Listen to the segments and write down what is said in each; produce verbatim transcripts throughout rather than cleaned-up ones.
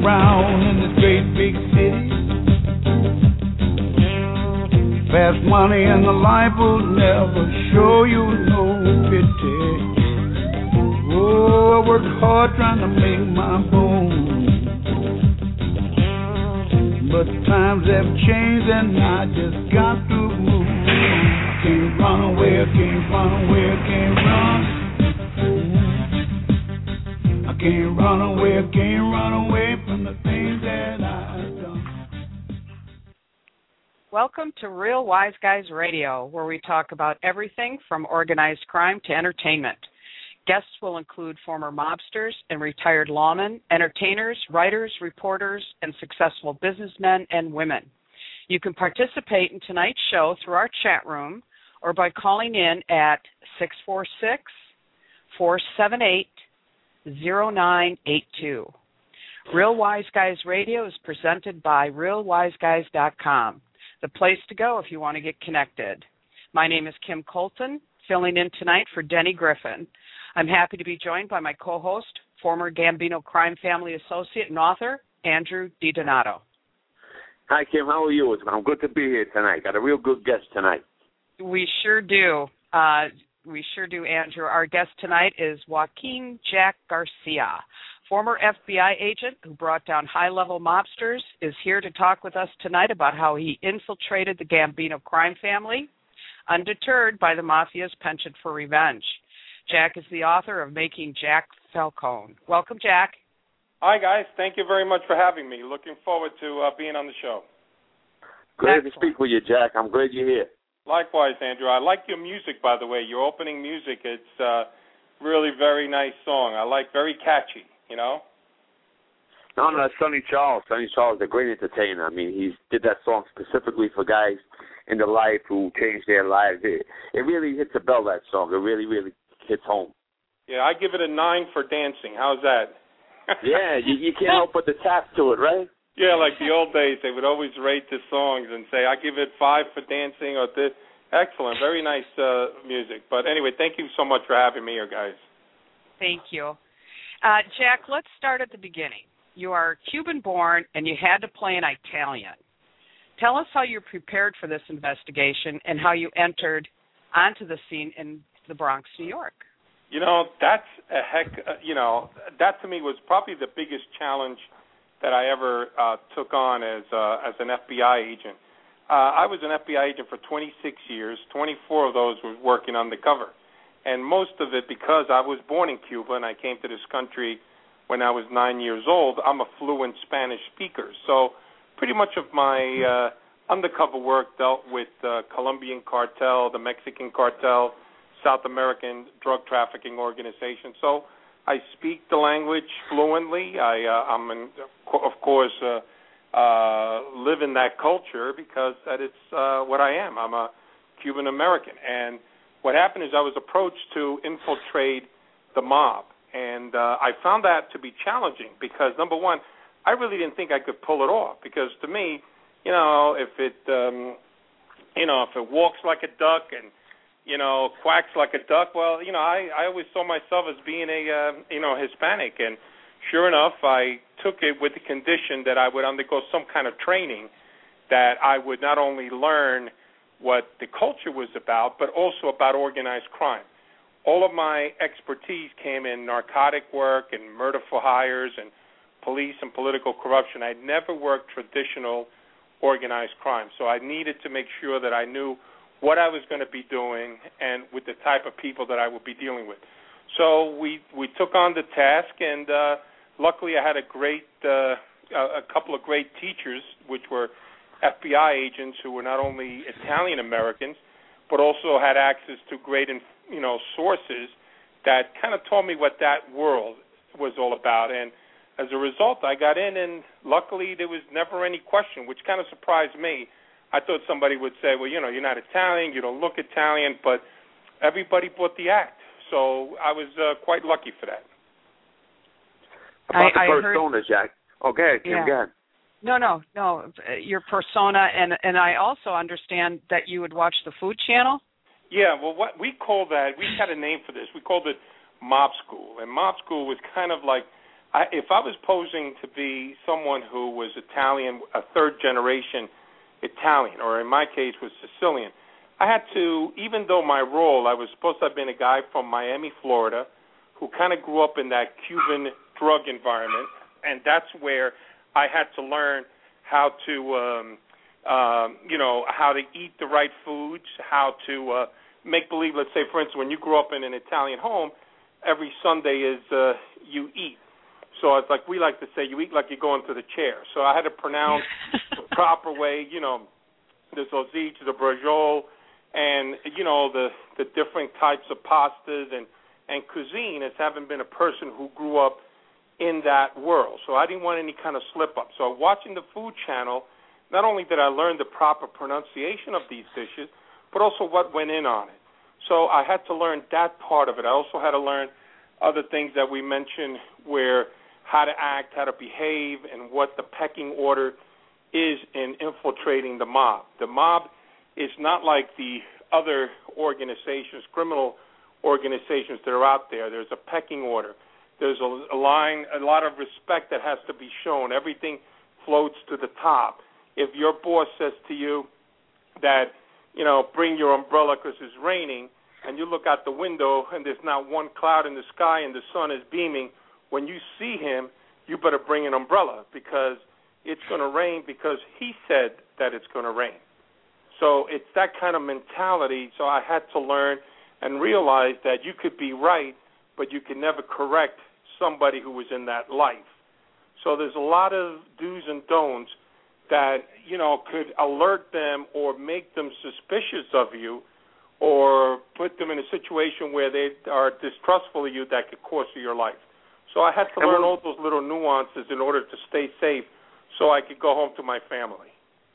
around in this great big city. Fast money and the life will never show you no pity. Oh, I work hard trying to make my bones, but times have changed and I just got to move. I can't run away, I can't run away, I can't run. I can't run away, I can't run away from the things that I've done. Welcome to Real Wise Guys Radio, where we talk about everything from organized crime to entertainment. Guests will include former mobsters and retired lawmen, entertainers, writers, reporters, and successful businessmen and women. You can participate in tonight's show through our chat room or by calling in at six four six, four seven eight, zero nine eight two. Real Wise Guys Radio is presented by real wise guys dot com, the place to go if you want to get connected. My name is Kim Colton, filling in tonight for Denny Griffin. I'm happy to be joined by my co-host, former Gambino crime family associate and author, Andrew DiDonato. Hi, Kim. How are you? I'm good to be here tonight. Got a real good guest tonight. We sure do. Uh, we sure do, Andrew. Our guest tonight is Joaquin Jack Garcia, former F B I agent who brought down high-level mobsters, is here to talk with us tonight about how he infiltrated the Gambino crime family, undeterred by the mafia's penchant for revenge. Jack is the author of Making Jack Falcone. Welcome, Jack. Hi, guys. Thank you very much for having me. Looking forward to uh, being on the show. Glad Excellent. to speak with you, Jack. I'm glad you're here. Likewise, Andrew. I like your music, by the way. Your opening music, it's uh, really very nice song. I like very catchy, you know? No, no, that's Sonny Charles. Sonny Charles is a great entertainer. I mean, he did that song specifically for guys in the life who changed their lives. It, it really hits a bell, that song. It really, really hits home. Yeah, I give it a nine for dancing. How's that? Yeah, you, you can't help but to tap to it, right? Yeah, like the old days, they would always rate the songs and say, I give it five for dancing or this. Excellent. Very nice uh, music. But anyway, thank you so much for having me here, guys. Thank you. Uh, Jack, let's start at the beginning. You are Cuban-born, and you had to play an Italian. Tell us how you prepared for this investigation and how you entered onto the scene in the Bronx, New York. You know, that's a heck, uh, you know, that to me was probably the biggest challenge that I ever uh, took on as uh, as an F B I agent. Uh, I was an F B I agent for twenty-six years. twenty-four of those was working undercover. And most of it because I was born in Cuba and I came to this country when I was nine years old. I'm a fluent Spanish speaker. So pretty much of my uh, undercover work dealt with the uh, Colombian cartel, the Mexican cartel, South American drug trafficking organization. So I speak the language fluently. I, uh, I'm, in, of course, uh, uh, live in that culture because that is uh, what I am. I'm a Cuban American. And what happened is I was approached to infiltrate the mob. And uh, I found that to be challenging because, number one, I really didn't think I could pull it off because to me, you know, if it, um, you know, if it walks like a duck and you know, quacks like a duck. Well, you know, I, I always saw myself as being a, uh, you know, Hispanic. And sure enough, I took it with the condition that I would undergo some kind of training that I would not only learn what the culture was about, but also about organized crime. All of my expertise came in narcotic work and murder for hires and police and political corruption. I'd never worked traditional organized crime. So I needed to make sure that I knew what I was going to be doing and with the type of people that I would be dealing with. So we we took on the task, and uh, luckily I had a great uh, a couple of great teachers, which were F B I agents who were not only Italian Americans, but also had access to great you know sources that kind of told me what that world was all about. And as a result, I got in, and luckily there was never any question, which kind of surprised me. I thought somebody would say, well, you know, you're not Italian, you don't look Italian, but everybody bought the act. So I was uh, quite lucky for that. About I, the I persona, heard, Jack. Okay, Kim, yeah. go ahead. No, no, no, your persona, and, and I also understand that you would watch the Food Channel. Yeah, well, what we call that, we had a name for this. We called it Mob School. And Mob School was kind of like, I, if I was posing to be someone who was Italian, a third generation Italian, or in my case was Sicilian, I had to, even though my role, I was supposed to have been a guy from Miami, Florida, who kind of grew up in that Cuban drug environment, and that's where I had to learn how to, um, um, you know, how to eat the right foods, how to uh, make believe. Let's say, for instance, when you grew up in an Italian home, every Sunday is uh, you eat. So it's like we like to say, you eat like you're going to the chair. So I had to pronounce the proper way, you know, the sausage, the braciole, and, you know, the, the different types of pastas and, and cuisine as having been a person who grew up in that world. So I didn't want any kind of slip-up. So watching the Food Channel, not only did I learn the proper pronunciation of these dishes, but also what went in on it. So I had to learn that part of it. I also had to learn other things that we mentioned, where how to act, how to behave, and what the pecking order is in infiltrating the mob. The mob is not like the other organizations, criminal organizations that are out there. There's a pecking order. There's a, a line, a lot of respect that has to be shown. Everything floats to the top. If your boss says to you that, you know, bring your umbrella because it's raining, and you look out the window and there's not one cloud in the sky and the sun is beaming, when you see him, you better bring an umbrella because it's going to rain because he said that it's going to rain. So it's that kind of mentality. So I had to learn and realize that you could be right, but you can never correct somebody who was in that life. So there's a lot of do's and don'ts that, you know, could alert them or make them suspicious of you or put them in a situation where they are distrustful of you that could cost you your life. So I had to learn all those little nuances in order to stay safe so I could go home to my family.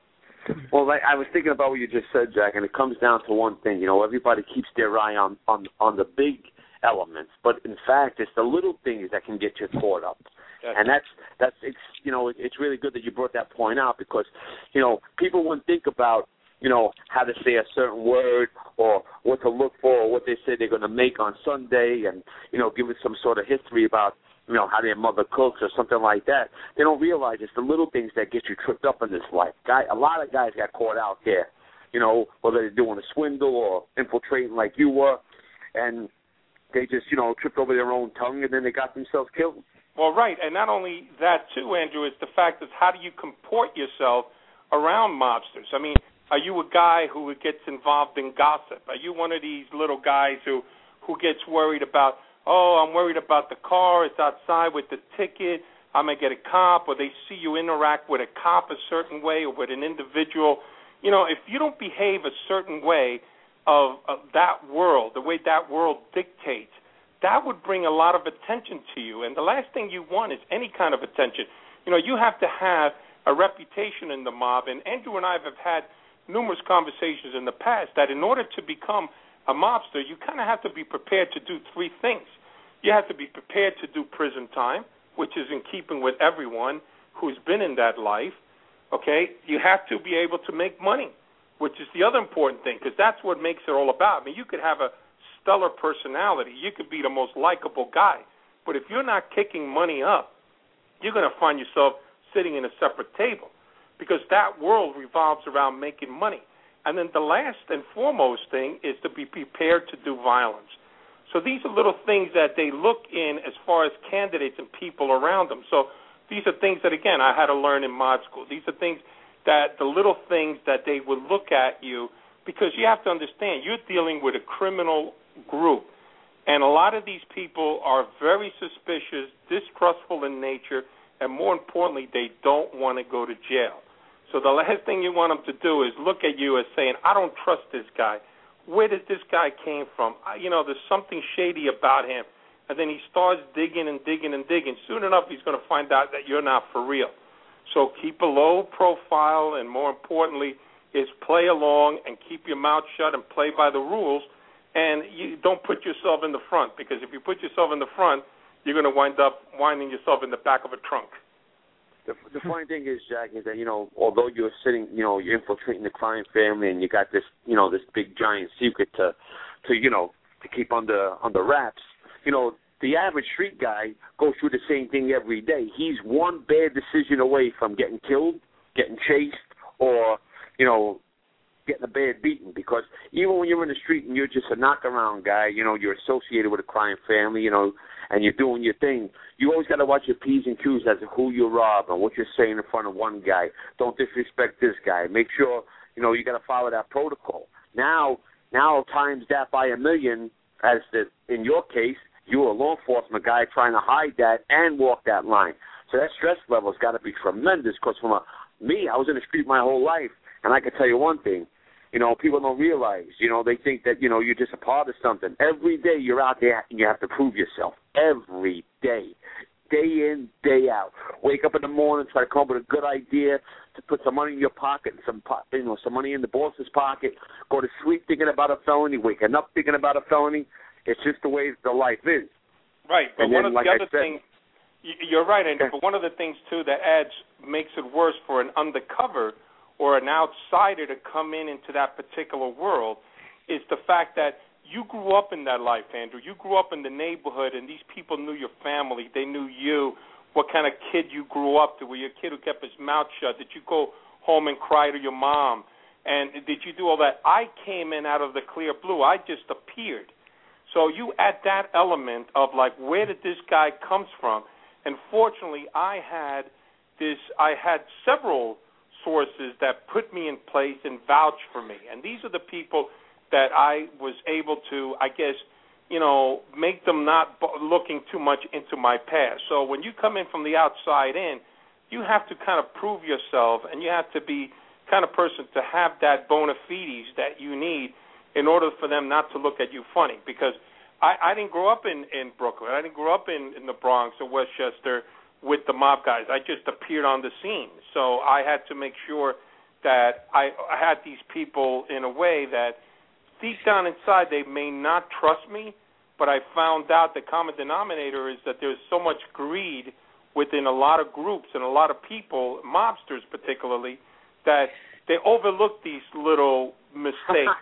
Well, like, I was thinking about what you just said, Jack, and it comes down to one thing. You know, everybody keeps their eye on, on, on the big elements, but in fact, it's the little things that can get you caught up. That's and that's, that's it's you know, it's really good that you brought that point out because, you know, people wouldn't think about, you know, how to say a certain word or what to look for or what they say they're going to make on Sunday and, you know, give it some sort of history about, you know, how their mother cooks or something like that. They don't realize it's the little things that get you tripped up in this life. Guy, a lot of guys got caught out there, you know, whether they're doing a swindle or infiltrating like you were, and they just, you know, tripped over their own tongue and then they got themselves killed. Well, right, and not only that, too, Andrew, is the fact is how do you comport yourself around mobsters? I mean, are you a guy who gets involved in gossip? Are you one of these little guys who, who gets worried about, oh, I'm worried about the car, it's outside with the ticket, I'm going to get a cop, or they see you interact with a cop a certain way or with an individual. You know, if you don't behave a certain way of, of that world, the way that world dictates, that would bring a lot of attention to you. And the last thing you want is any kind of attention. You know, you have to have a reputation in the mob, and Andrew and I have had numerous conversations in the past that in order to become a mobster, you kind of have to be prepared to do three things. You have to be prepared to do prison time, which is in keeping with everyone who's been in that life, okay? You have to be able to make money, which is the other important thing, because that's what makes it all about. I mean, you could have a stellar personality. You could be the most likable guy, but if you're not kicking money up, you're going to find yourself sitting in a separate table because that world revolves around making money. And then the last and foremost thing is to be prepared to do violence. So these are little things that they look in as far as candidates and people around them. So these are things that, again, I had to learn in mod school. These are things that the little things that they would look at you, because you have to understand, you're dealing with a criminal group. And a lot of these people are very suspicious, distrustful in nature, and more importantly, they don't want to go to jail. So the last thing you want them to do is look at you as saying, I don't trust this guy. Where did this guy came from? I, you know, there's something shady about him. And then he starts digging and digging and digging. Soon enough, he's going to find out that you're not for real. So keep a low profile, and more importantly, is play along and keep your mouth shut and play by the rules. And you don't put yourself in the front, because if you put yourself in the front, you're going to wind up winding yourself in the back of a trunk. The, the funny thing is, Jack, is that, you know, although you're sitting, you know, you're infiltrating the crime family and you got this, you know, this big giant secret to, to you know, to keep under under wraps, you know, the average street guy goes through the same thing every day. He's one bad decision away from getting killed, getting chased, or, you know, getting a bad beating. Because even when you're in the street and you're just a knock-around guy, you know, you're associated with a crime family, you know, and you're doing your thing, you always got to watch your P's and Q's as to who you rob and what you're saying in front of one guy. Don't disrespect this guy. Make sure, you know, you got to follow that protocol. Now, now times that by a million, as the, in your case, you're a law enforcement guy trying to hide that and walk that line. So that stress level's got to be tremendous. Because from a, me, I was in the street my whole life, and I can tell you one thing. You know, people don't realize, you know, they think that, you know, you're just a part of something. Every day you're out there and you have to prove yourself. Every day. Day in, day out. Wake up in the morning, try to come up with a good idea to put some money in your pocket, and some, you know, some money in the boss's pocket. Go to sleep thinking about a felony, waking up thinking about a felony. It's just the way the life is. Right, but and one then, of like the other said, things, you're right, Andrew, but one of the things, too, that adds, makes it worse for an undercover or an outsider to come in into that particular world is the fact that you grew up in that life, Andrew. You grew up in the neighborhood, and these people knew your family. They knew you, what kind of kid you grew up to. Were you a kid who kept his mouth shut? Did you go home and cry to your mom? And did you do all that? I came in out of the clear blue. I just appeared. So you add that element of, like, where did this guy comes from? And fortunately, I had this. I had several sources that put me in place and vouched for me. And these are the people that I was able to, I guess, you know, make them not looking too much into my past. So when you come in from the outside in, you have to kind of prove yourself, and you have to be kind of person to have that bona fides that you need in order for them not to look at you funny. Because I, I didn't grow up in, in Brooklyn. I didn't grow up in, in the Bronx or Westchester with the mob guys. I just appeared on the scene. So I had to make sure that I, I had these people in a way that deep down inside they may not trust me, but I found out the common denominator is that there's so much greed within a lot of groups and a lot of people, mobsters particularly, that they overlook these little mistakes.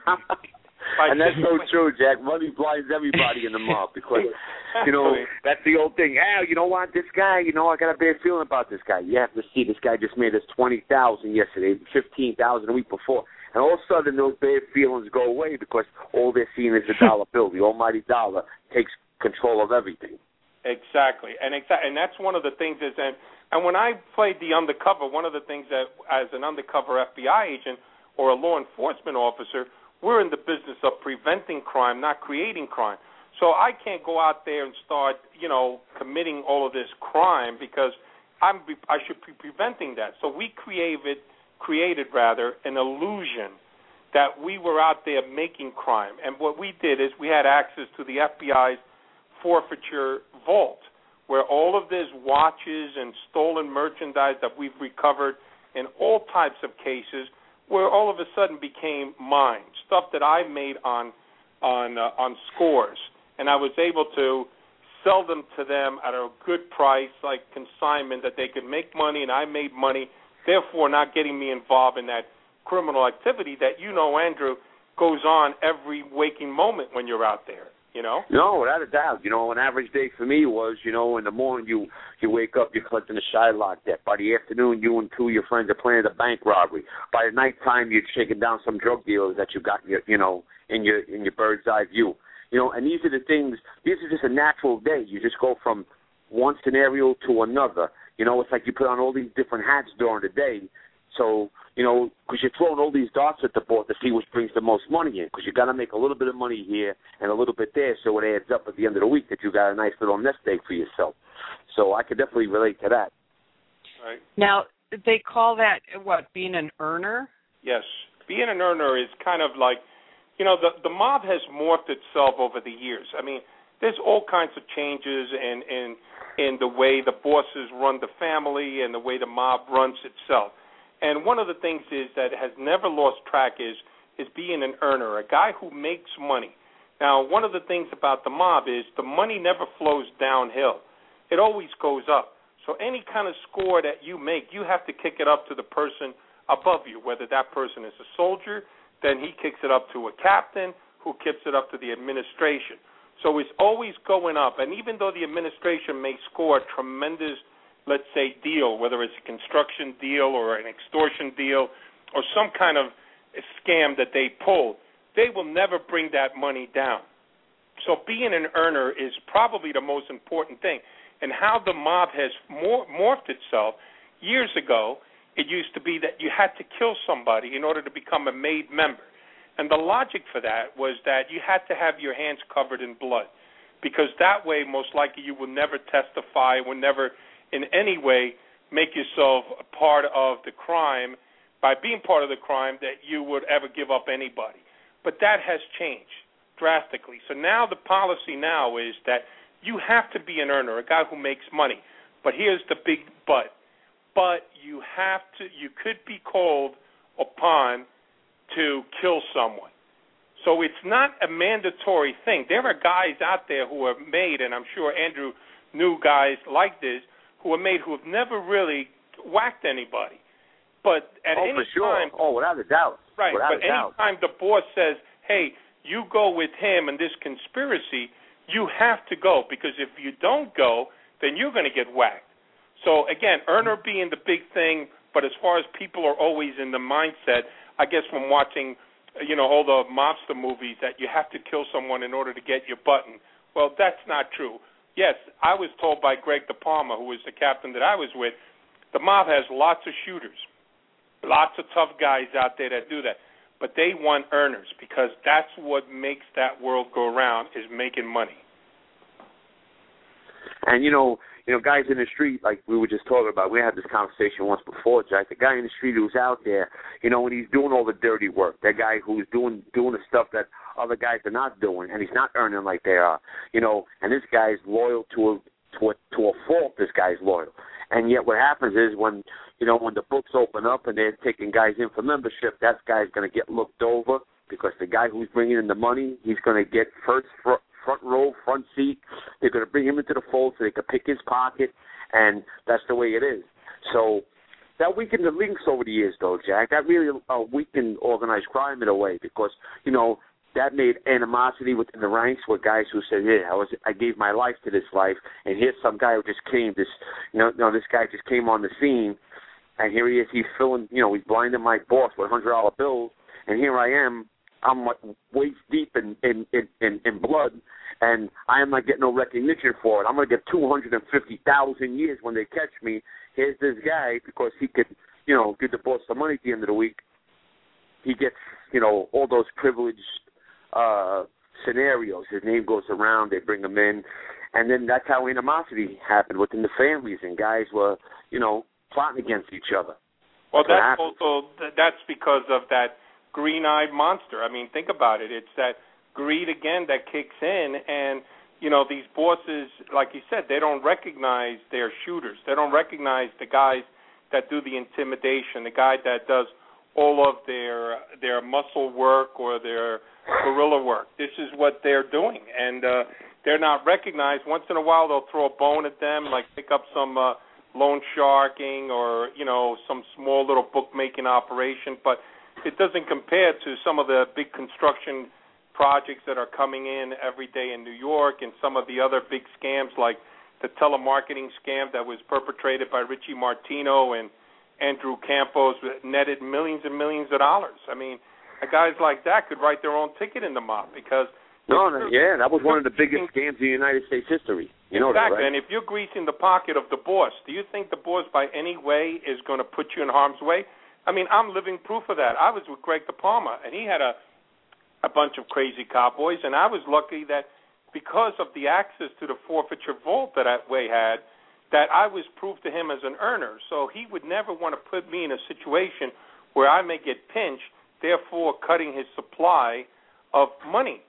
And that's so true, Jack. Money blinds everybody in the mob because, you know, that's the old thing. Hey, you know what? This guy, you know, I got a bad feeling about this guy. You have to see this guy just made us twenty thousand dollars yesterday, fifteen thousand dollars a week before. And all of a sudden those bad feelings go away because all they're seeing is the dollar bill. The almighty dollar takes control of everything. Exactly. And exa- and that's one of the things is, and, and when I played the undercover, one of the things that as an undercover F B I agent or a law enforcement officer, we're in the business of preventing crime, not creating crime. So I can't go out there and start, you know, committing all of this crime because I'm I should be preventing that. So we created, created rather, an illusion that we were out there making crime. And what we did is we had access to the F B I's forfeiture vault, where all of this watches and stolen merchandise that we've recovered in all types of cases, where all of a sudden became mine, stuff that I made on on uh, on scores, and I was able to sell them to them at a good price, like consignment, that they could make money and I made money, therefore not getting me involved in that criminal activity that, you know, Andrew, goes on every waking moment when you're out there. You know? No, without a doubt. You know, an average day for me was, you know, in the morning you you wake up, you're collecting a Shylock debt. By the afternoon, you and two of your friends are planning a bank robbery. By the nighttime, you're shaking down some drug dealers that you got, in your, you know, in your in your bird's eye view. You know, and these are the things. These are just a natural day. You just go from one scenario to another. You know, it's like you put on all these different hats during the day. So, you know, because you're throwing all these darts at the board to see which brings the most money in, because you got to make a little bit of money here and a little bit there, so it adds up at the end of the week that you got a nice little nest egg for yourself. So I could definitely relate to that. Right. Now, they call that, what, being an earner? Yes. Being an earner is kind of like, you know, the, the mob has morphed itself over the years. I mean, there's all kinds of changes in, in, in the way the bosses run the family and the way the mob runs itself. And one of the things is that has never lost track is is being an earner, a guy who makes money. Now, one of the things about the mob is the money never flows downhill. It always goes up. So any kind of score that you make, you have to kick it up to the person above you, whether that person is a soldier, then he kicks it up to a captain, who kicks it up to the administration. So it's always going up. And even though the administration may score a tremendous, let's say, deal, whether it's a construction deal or an extortion deal or some kind of scam that they pull, they will never bring that money down. So being an earner is probably the most important thing. And how the mob has mor- morphed itself, years ago, it used to be that you had to kill somebody in order to become a made member. And the logic for that was that you had to have your hands covered in blood, because that way, most likely, you will never testify, will never in any way make yourself a part of the crime by being part of the crime that you would ever give up anybody. But that has changed drastically. So now the policy now is that you have to be an earner, a guy who makes money. But here's the big but. But you have to, you could be called upon to kill someone. So it's not a mandatory thing. There are guys out there who are made, and I'm sure Andrew knew guys like this, who are made who have never really whacked anybody. But at oh, any for sure. time, oh, without a doubt, right? Without but a any doubt. time the boss says, "Hey, you go with him in this conspiracy," you have to go, because if you don't go, then you're going to get whacked. So again, earner being the big thing, but as far as people are always in the mindset, I guess from watching, you know, all the mobster movies, that you have to kill someone in order to get your button. Well, that's not true. Yes, I was told by Greg DePalma, who was the captain that I was with, the mob has lots of shooters, lots of tough guys out there that do that. But they want earners, because that's what makes that world go around, is making money. And, you know, you know, guys in the street, like we were just talking about, we had this conversation once before, Jack. The guy in the street who's out there, you know, when he's doing all the dirty work, that guy who's doing doing the stuff that other guys are not doing, and he's not earning like they are, you know, and this guy's loyal to a, to a, to a fault, this guy's loyal. And yet what happens is when, you know, when the books open up and they're taking guys in for membership, that guy's going to get looked over, because the guy who's bringing in the money, he's going to get first front, front row, front seat. They're going to bring him into the fold so they can pick his pocket, and that's the way it is. So that weakened the links over the years, though, Jack. That really uh, weakened organized crime in a way, because, you know, that made animosity within the ranks with guys who said, "Yeah, I was, I gave my life to this life, and here's some guy who just came. This, you know, no, this guy just came on the scene, and here he is. He's filling, you know, he's blinding my boss with hundred dollar bills, and here I am. I'm like waist deep in in, in, in in blood, and I am not getting no recognition for it. I'm gonna get two hundred and fifty thousand years when they catch me. Here's this guy, because he could, you know, give the boss some money at the end of the week. He gets, you know, all those privileged uh, scenarios. His name goes around. They bring him in, and then that's how animosity happened within the families, and guys were, you know, plotting against each other. Well, that's, that's also that's because of that green-eyed monster. I mean, think about it. It's that greed again that kicks in, and you know, these bosses, like you said, they don't recognize their shooters. They don't recognize the guys that do the intimidation, the guy that does all of their their muscle work or their guerrilla work. This is what they're doing, and uh, they're not recognized. Once in a while, they'll throw a bone at them, like pick up some uh, loan sharking or, you know, some small little bookmaking operation, but it doesn't compare to some of the big construction projects that are coming in every day in New York, and some of the other big scams like the telemarketing scam that was perpetrated by Richie Martino and Andrew Campos, netted millions and millions of dollars. I mean, guys like that could write their own ticket in the mob, because no, no, yeah, that was one of the biggest scams in United States history. You know exactly. that, right? And if you're greasing the pocket of the boss, do you think the boss by any way is going to put you in harm's way? I mean, I'm living proof of that. I was with Greg DePalma, and he had a a bunch of crazy cowboys, and I was lucky that because of the access to the forfeiture vault that Way had, that I was proof to him as an earner. So he would never want to put me in a situation where I may get pinched, therefore cutting his supply of money.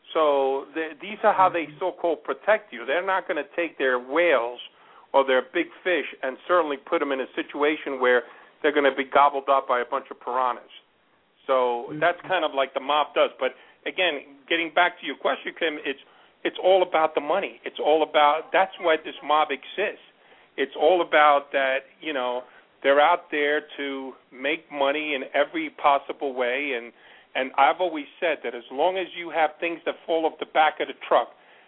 So the, these are how they so-called protect you. They're not going to take their whales or their big fish and certainly put them in a situation where they're going to be gobbled up by a bunch of piranhas. So that's kind of like the mob does. But, again, getting back to your question, Kim, it's it's all about the money. It's all about – that's why this mob exists. It's all about that, you know, they're out there to make money in every possible way. And, and I've always said that as long as you have things that fall off the back of the truck,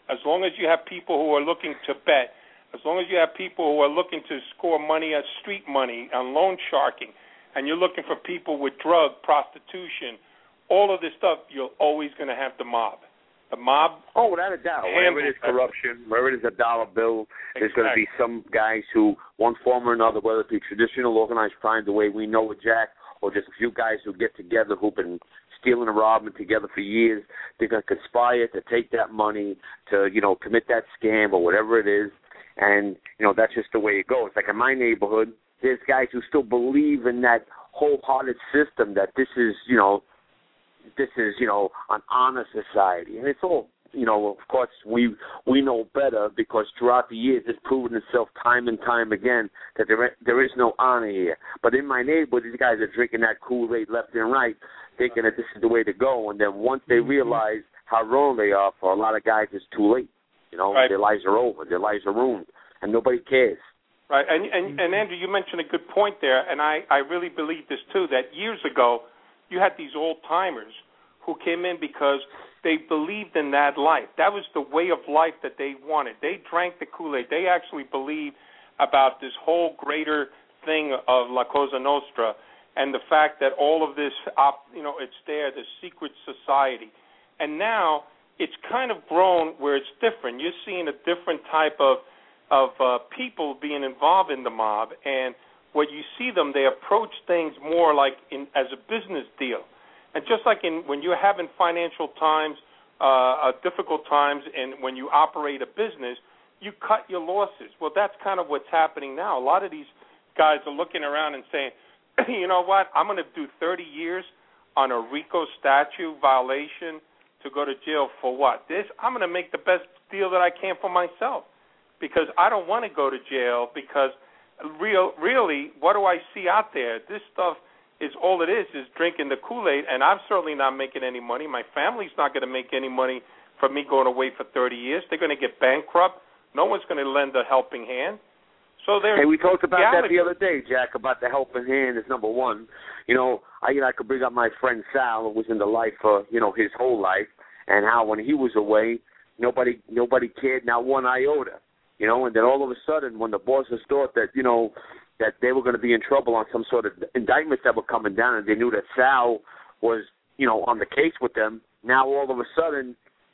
as long as you have people who are looking to bet, as long as you have people who are looking to score money as street money, on loan sharking, and you're looking for people with drug, prostitution, all of this stuff, you're always going to have the mob. The mob. Oh, without a doubt. Wherever it is corruption, wherever it is a dollar bill, exactly. There's going to be some guys who, one form or another, whether it be traditional organized crime, the way we know it, Jack, or just a few guys who get together who've been stealing and robbing together for years, they're going to conspire to take that money, to, you know, commit that scam or whatever it is. And, you know, that's just the way it goes. Like in my neighborhood, there's guys who still believe in that wholehearted system that this is, you know, this is, you know, an honor society. And it's all, you know, of course, we we know better because throughout the years it's proven itself time and time again that there there is no honor here. But in my neighborhood, these guys are drinking that Kool-Aid left and right, thinking that this is the way to go. And then once they realize how wrong they are, for a lot of guys, it's too late. You know, right. Their lives are over. Their lives are ruined. And nobody cares. Right. And, and, and Andrew, you mentioned a good point there, and I, I really believe this, too, that years ago you had these old-timers who came in because they believed in that life. That was the way of life that they wanted. They drank the Kool-Aid. They actually believed about this whole greater thing of La Cosa Nostra and the fact that all of this, you know, it's there, the secret society. And now it's kind of grown where it's different. You're seeing a different type of of uh, people being involved in the mob, and when you see them, they approach things more like in, as a business deal. And just like in when you're having financial times, uh, uh, difficult times, and when you operate a business, you cut your losses. Well, that's kind of what's happening now. A lot of these guys are looking around and saying, you know what, I'm going to do thirty years on a RICO statute violation to go to jail for what? This, I'm going to make the best deal that I can for myself because I don't want to go to jail because real, really, what do I see out there? This stuff is all it is, is drinking the Kool-Aid, and I'm certainly not making any money. My family's not going to make any money from me going away for thirty years. They're going to get bankrupt. No one's going to lend a helping hand. So there's Hey, we talked about reality. that the other day, Jack, about the helping hand is number one. You know, I you know, I could bring up my friend Sal, who was in the life for, you know, his whole life, and how when he was away, nobody nobody cared, not one iota. You know, and then all of a sudden, when the bosses thought that, you know, that they were going to be in trouble on some sort of indictments that were coming down, and they knew that Sal was, you know, on the case with them, now all of a sudden,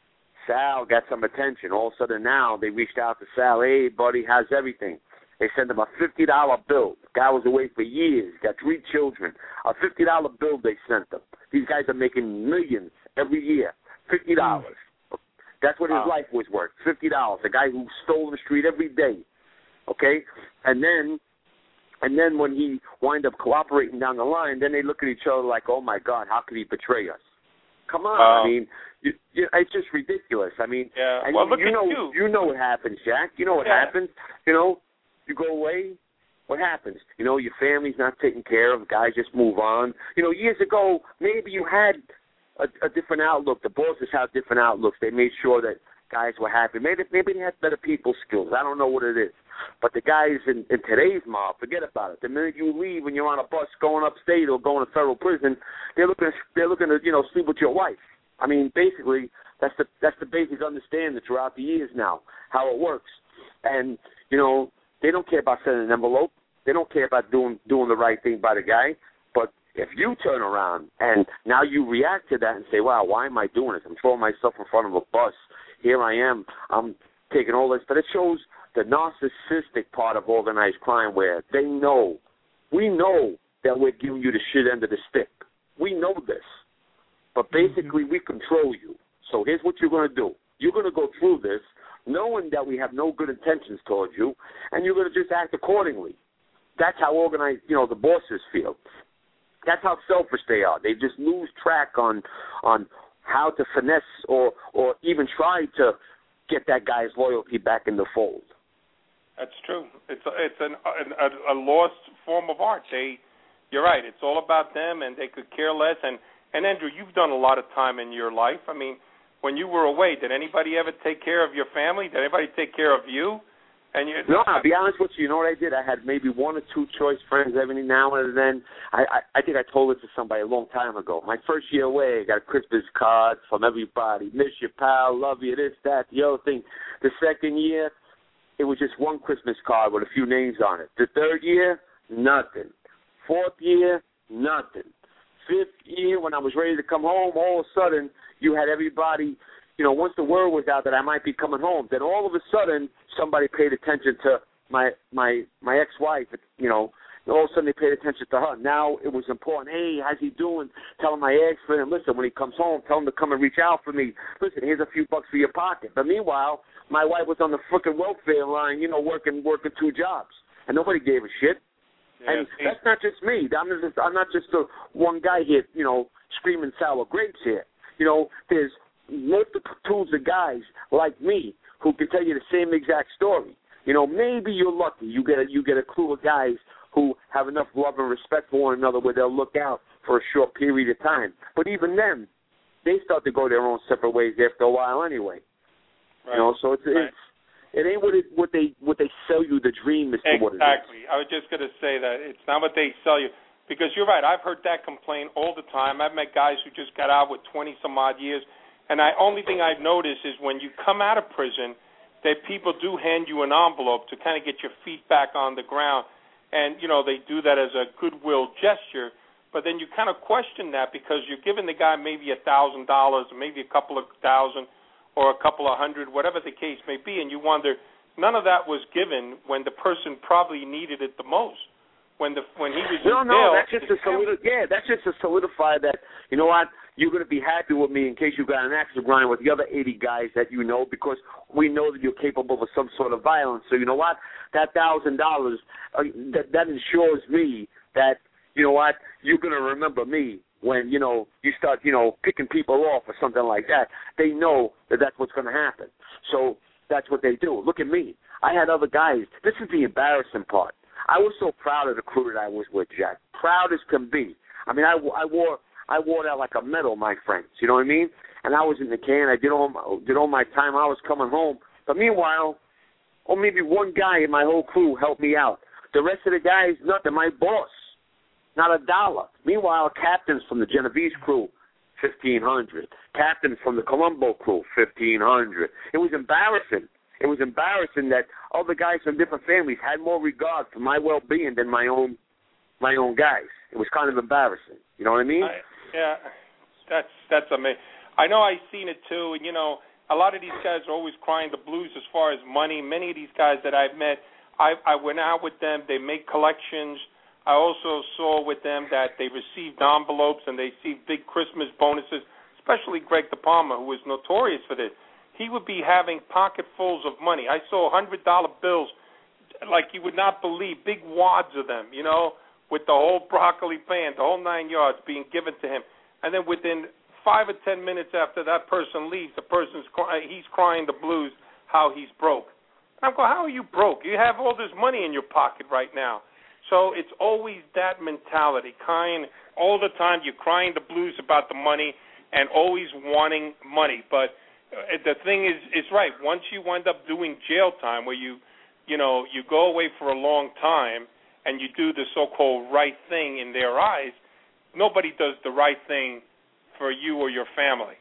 Sal got some attention. All of a sudden now, they reached out to Sal, hey, buddy, how's everything? They sent him a fifty dollar bill. The guy was away for years, got three children. A fifty dollar bill they sent him. These guys are making millions every year, fifty dollars. That's what his wow. life was worth, fifty dollars. A guy who stole the street every day, okay? And then and then when he wind up cooperating down the line, then they look at each other like, oh, my God, how could he betray us? Come on. Um, I mean, you, you, it's just ridiculous. I mean, yeah. and well, look you, at know, you. you know what happens, Jack. You know what yeah. happens. You know, you go away, what happens? You know, your family's not taken care of. Guys just move on. You know, years ago, maybe you had a, a different outlook. The bosses have different outlooks. They made sure that guys were happy. Maybe, maybe they had better people skills. I don't know what it is. But the guys in, in today's mob, forget about it. The minute you leave and you're on a bus going upstate or going to federal prison, they're looking, they're looking to, you know, sleep with your wife. I mean, basically, that's the that's the basic understanding throughout the years now, how it works. And, you know, they don't care about sending an envelope. They don't care about doing doing the right thing by the guy. But if you turn around and now you react to that and say, wow, why am I doing this? I'm throwing myself in front of a bus. Here I am. I'm taking all this. But it shows the narcissistic part of organized crime where they know, we know that we're giving you the shit end of the stick. We know this. But basically, mm-hmm. we control you. So here's what you're going to do. You're going to go through this knowing that we have no good intentions towards you, and you're going to just act accordingly. That's how organized, you know, the bosses feel. That's how selfish they are. They just lose track on on how to finesse or, or even try to get that guy's loyalty back in the fold. That's true. It's a, it's an, a, a lost form of art. They, you're right. It's all about them, and they could care less. And, and Andrew, you've done a lot of time in your life. I mean, when you were away, did anybody ever take care of your family? Did anybody take care of you? And you, no, I'll be honest with you. You know what I did? I had maybe one or two choice friends every now and then. I, I, I think I told it to somebody a long time ago. My first year away, I got a Christmas card from everybody. Miss you, pal. Love you. This, that, the other thing. The second year, it was just one Christmas card with a few names on it. The third year, nothing. Fourth year, nothing. Fifth year, when I was ready to come home, all of a sudden, you had everybody, you know, once the word was out that I might be coming home, then all of a sudden, somebody paid attention to my my my ex-wife, you know, and all of a sudden they paid attention to her. Now it was important. Hey, how's he doing? Telling my ex-friend, listen, when he comes home, tell him to come and reach out for me. Listen, here's a few bucks for your pocket. But meanwhile, my wife was on the frickin' welfare line, you know, working working two jobs, and nobody gave a shit. Yeah, and that's not just me. I'm just I'm not just the one guy here, you know, screaming sour grapes here. You know, there's multitudes of guys like me who can tell you the same exact story. You know, maybe you're lucky. You get a, you get a crew of guys who have enough love and respect for one another where they'll look out for a short period of time. But even then, they start to go their own separate ways after a while anyway. Right. You know, so it's, right. it's it ain't what it what they what they sell you the dream is to what it is. Exactly. I was just gonna say that it's not what they sell you. Because you're right, I've heard that complaint all the time. I've met guys who just got out with twenty some odd years, and the only thing I've noticed is when you come out of prison, that people do hand you an envelope to kind of get your feet back on the ground, and you know they do that as a goodwill gesture. But then you kind of question that because you're giving the guy maybe a thousand dollars, or maybe a couple of thousand, or a couple of hundred, whatever the case may be, and you wonder none of that was given when the person probably needed it the most. When the when he was no, in no, jail, that's just to solidify. Yeah, that's just to solidify that. You know what? You're going to be happy with me in case you got an axe to grind with the other eighty guys that you know, because we know that you're capable of some sort of violence. So you know what? That thousand dollars uh, that that ensures me that you know what you're going to remember me when you know you start you know picking people off or something like that. They know that that's what's going to happen. So that's what they do. Look at me. I had other guys. This is the embarrassing part. I was so proud of the crew that I was with, Jack. Proud as can be. I mean, I, I wore I wore that like a medal, my friends. You know what I mean? And I was in the can. I did all my, did all my time. I was coming home. But meanwhile, or maybe one guy in my whole crew helped me out. The rest of the guys, nothing. My boss, not a dollar. Meanwhile, captains from the Genovese crew, fifteen hundred. Captains from the Colombo crew, fifteen hundred. It was embarrassing. It was embarrassing that other guys from different families had more regard for my well-being than my own my own guys. It was kind of embarrassing. You know what I mean? I, yeah, that's that's amazing. I know I've seen it too, and you know, a lot of these guys are always crying the blues as far as money. Many of these guys that I've met, I, I went out with them. They make collections. I also saw with them that they received envelopes and they received big Christmas bonuses, especially Greg DePalma, who was notorious for this. He would be having pocketfuls of money. I saw one hundred dollar bills like you would not believe, big wads of them, you know, with the whole broccoli band, the whole nine yards being given to him. And then within five or ten minutes after that person leaves, the person's he's crying the blues how he's broke. I'm going, how are you broke? You have all this money in your pocket right now. So it's always that mentality, kind all the time. You're crying the blues about the money and always wanting money. But the thing is, is right. Once you wind up doing jail time, where you, you know, you go away for a long time and you do the so-called right thing in their eyes, nobody does the right thing for you or your family.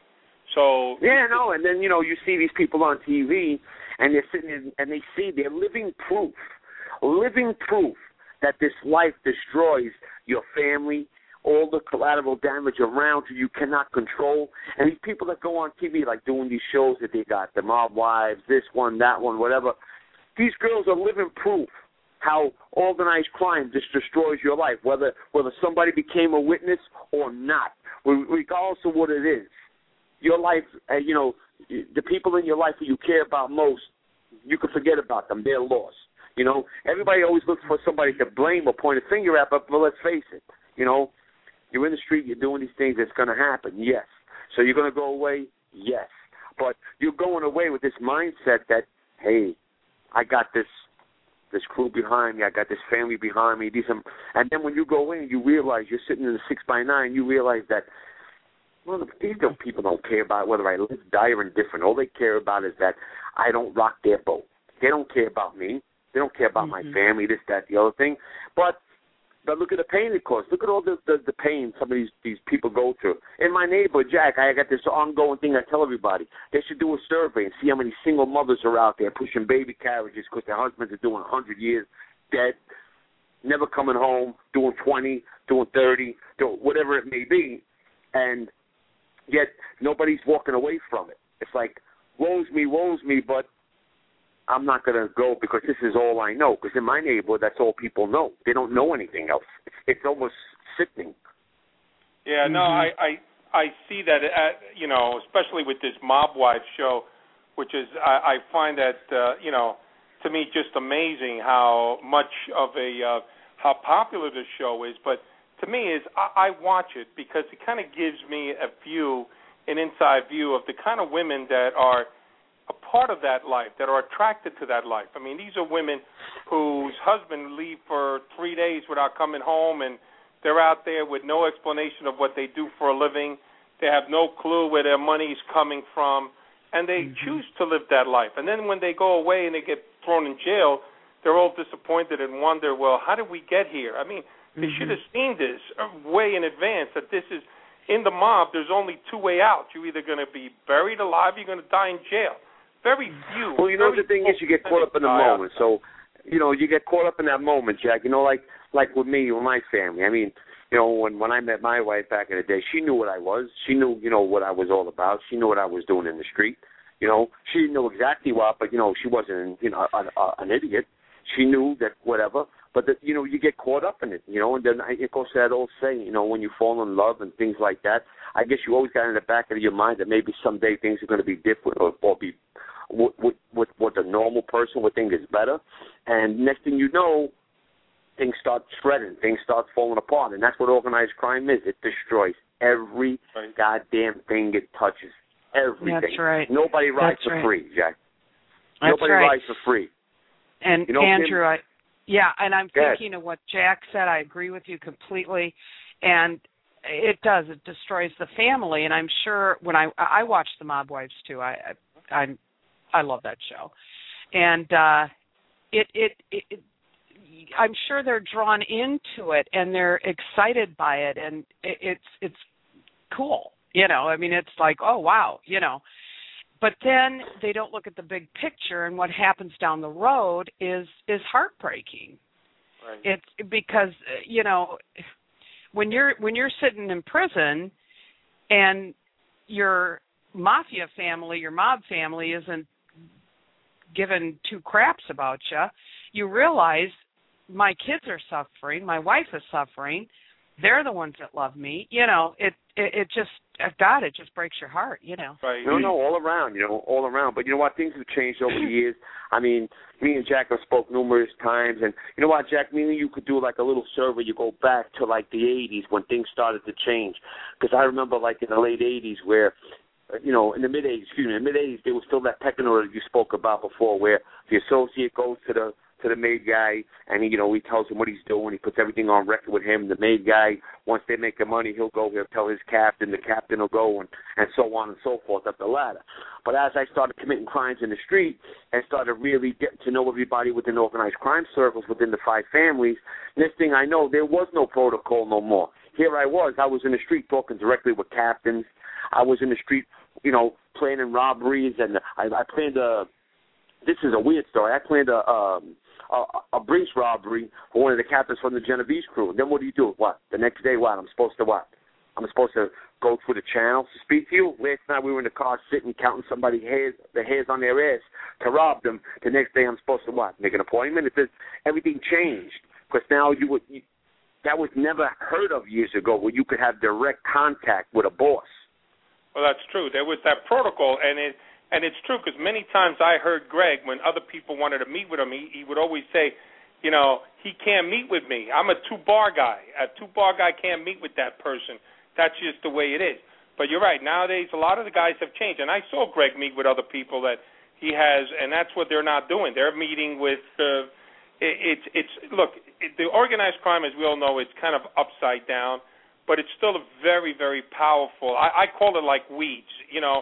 So yeah, no, and then you know you see these people on T V and they're sitting in, and they see they're living proof, living proof that this life destroys your family. All the collateral damage around you, you cannot control. And these people that go on T V, like doing these shows that they got, the Mob Wives, this one, that one, whatever, these girls are living proof how organized crime just destroys your life, whether whether somebody became a witness or not, regardless of what it is. Your life, uh, you know, the people in your life who you care about most, you can forget about them. They're lost. You know, everybody always looks for somebody to blame or point a finger at, but, but let's face it, you know, you're in the street, you're doing these things, it's going to happen, yes. So you're going to go away, yes. But you're going away with this mindset that, hey, I got this this crew behind me, I got this family behind me. These, and then when you go in, you realize you're sitting in a six by nine, you realize that, well, these don't, people don't care about whether I live, die, or indifferent. All they care about is that I don't rock their boat. They don't care about me. They don't care about mm-hmm. my family, this, that, the other thing. But but look at the pain it caused. Look at all the, the, the pain some of these, these people go through. In my neighborhood, Jack, I got this ongoing thing I tell everybody. They should do a survey and see how many single mothers are out there pushing baby carriages because their husbands are doing one hundred years dead, never coming home, doing twenty, doing thirty, doing whatever it may be, and yet nobody's walking away from it. It's like, woe's me, woe's me, but I'm not going to go because this is all I know. Because in my neighborhood, that's all people know. They don't know anything else. It's, it's almost sickening. Yeah, no, mm-hmm. I, I I see that, at, you know, especially with this Mob Wives show, which is, I, I find that, uh, you know, to me just amazing how much of a, uh, how popular this show is. But to me is, I, I watch it because it kind of gives me a view, an inside view of the kind of women that are a part of that life, that are attracted to that life. I mean, these are women whose husband leave for three days without coming home, and they're out there with no explanation of what they do for a living. They have no clue where their money's coming from, and they mm-hmm. choose to live that life. And then when they go away and they get thrown in jail, they're all disappointed and wonder, well, how did we get here? I mean, they mm-hmm. should have seen this way in advance, that this is, in the mob, there's only two way out. You're either going to be buried alive or you're going to die in jail. Very few. Well, you know, the thing is, you get caught up in the moment. So, you know, you get caught up in that moment, Jack. You know, like like with me, with my family. I mean, you know, when, when I met my wife back in the day, she knew what I was. She knew, you know, what I was all about. She knew what I was doing in the street. You know, she didn't know exactly what, but, you know, she wasn't, you know, a, a, an idiot. She knew that whatever. But, that, you know, you get caught up in it, you know, and then it goes to that old saying, you know, when you fall in love and things like that, I guess you always got in the back of your mind that maybe someday things are going to be different or, or be what, what, what, what the normal person would think is better. And next thing you know, things start shredding, things start falling apart. And that's what organized crime is. It destroys every right. goddamn thing it touches. Everything. That's right. Nobody rides That's for right. free, Jack. That's Nobody right. rides for free. And you know, Andrew, Kim? I, yeah, and I'm Yes. thinking of what Jack said. I agree with you completely. And it does. It destroys the family. And I'm sure when I I watch the Mob Wives too. I I I'm, I love that show. And uh, it, it it it I'm sure they're drawn into it and they're excited by it, and it, it's it's cool. You know, I mean, it's like, oh wow, you know. But then they don't look at the big picture, and what happens down the road is is heartbreaking. Right. It's because, you know, when you're when you're sitting in prison and your mafia family, your mob family isn't giving two craps about you, you realize my kids are suffering, my wife is suffering, they're the ones that love me. You know, it it, it just, God, it just breaks your heart, you know. Right. No, no, all around, you know, all around. But you know what? Things have changed over the years. I mean, me and Jack have spoke numerous times. And you know what, Jack, me and you could do like a little survey. You go back to like the eighties when things started to change. Because I remember like in the late eighties where, you know, in the mid-eighties, excuse me, in the mid-eighties, there was still that pecking order you spoke about before where the associate goes to the to the maid guy, and he, you know, he tells him what he's doing. He puts everything on record with him. The maid guy, once they make the money, he'll go. He'll tell his captain. The captain will go, and, and so on and so forth up the ladder. But as I started committing crimes in the street and started really getting to know everybody within organized crime circles, within the five families, next thing I know, there was no protocol no more. Here I was. I was in the street talking directly with captains. I was in the street, you know, planning robberies, and I, I planned a. This is a weird story. I planned a. Um, A, a breach robbery for one of the captains from the Genovese crew. And then what do you do? What? The next day, what? I'm supposed to what? I'm supposed to go through the channels to speak to you? Last night we were in the car sitting counting somebody's hairs, the hairs on their ass to rob them. The next day I'm supposed to what? Make an appointment? It, everything changed. Because now you would, you, that was never heard of years ago where you could have direct contact with a boss. Well, that's true. There was that protocol, and it And it's true because many times I heard Greg, when other people wanted to meet with him, he, he would always say, you know, he can't meet with me. I'm a two-bar guy. A two-bar guy can't meet with that person. That's just the way it is. But you're right. Nowadays, a lot of the guys have changed. And I saw Greg meet with other people that he has, and that's what they're not doing. They're meeting with uh, it, it's, it's look, it, the organized crime, as we all know, it's kind of upside down, but it's still a very, very powerful. I, I call it like weeds, you know.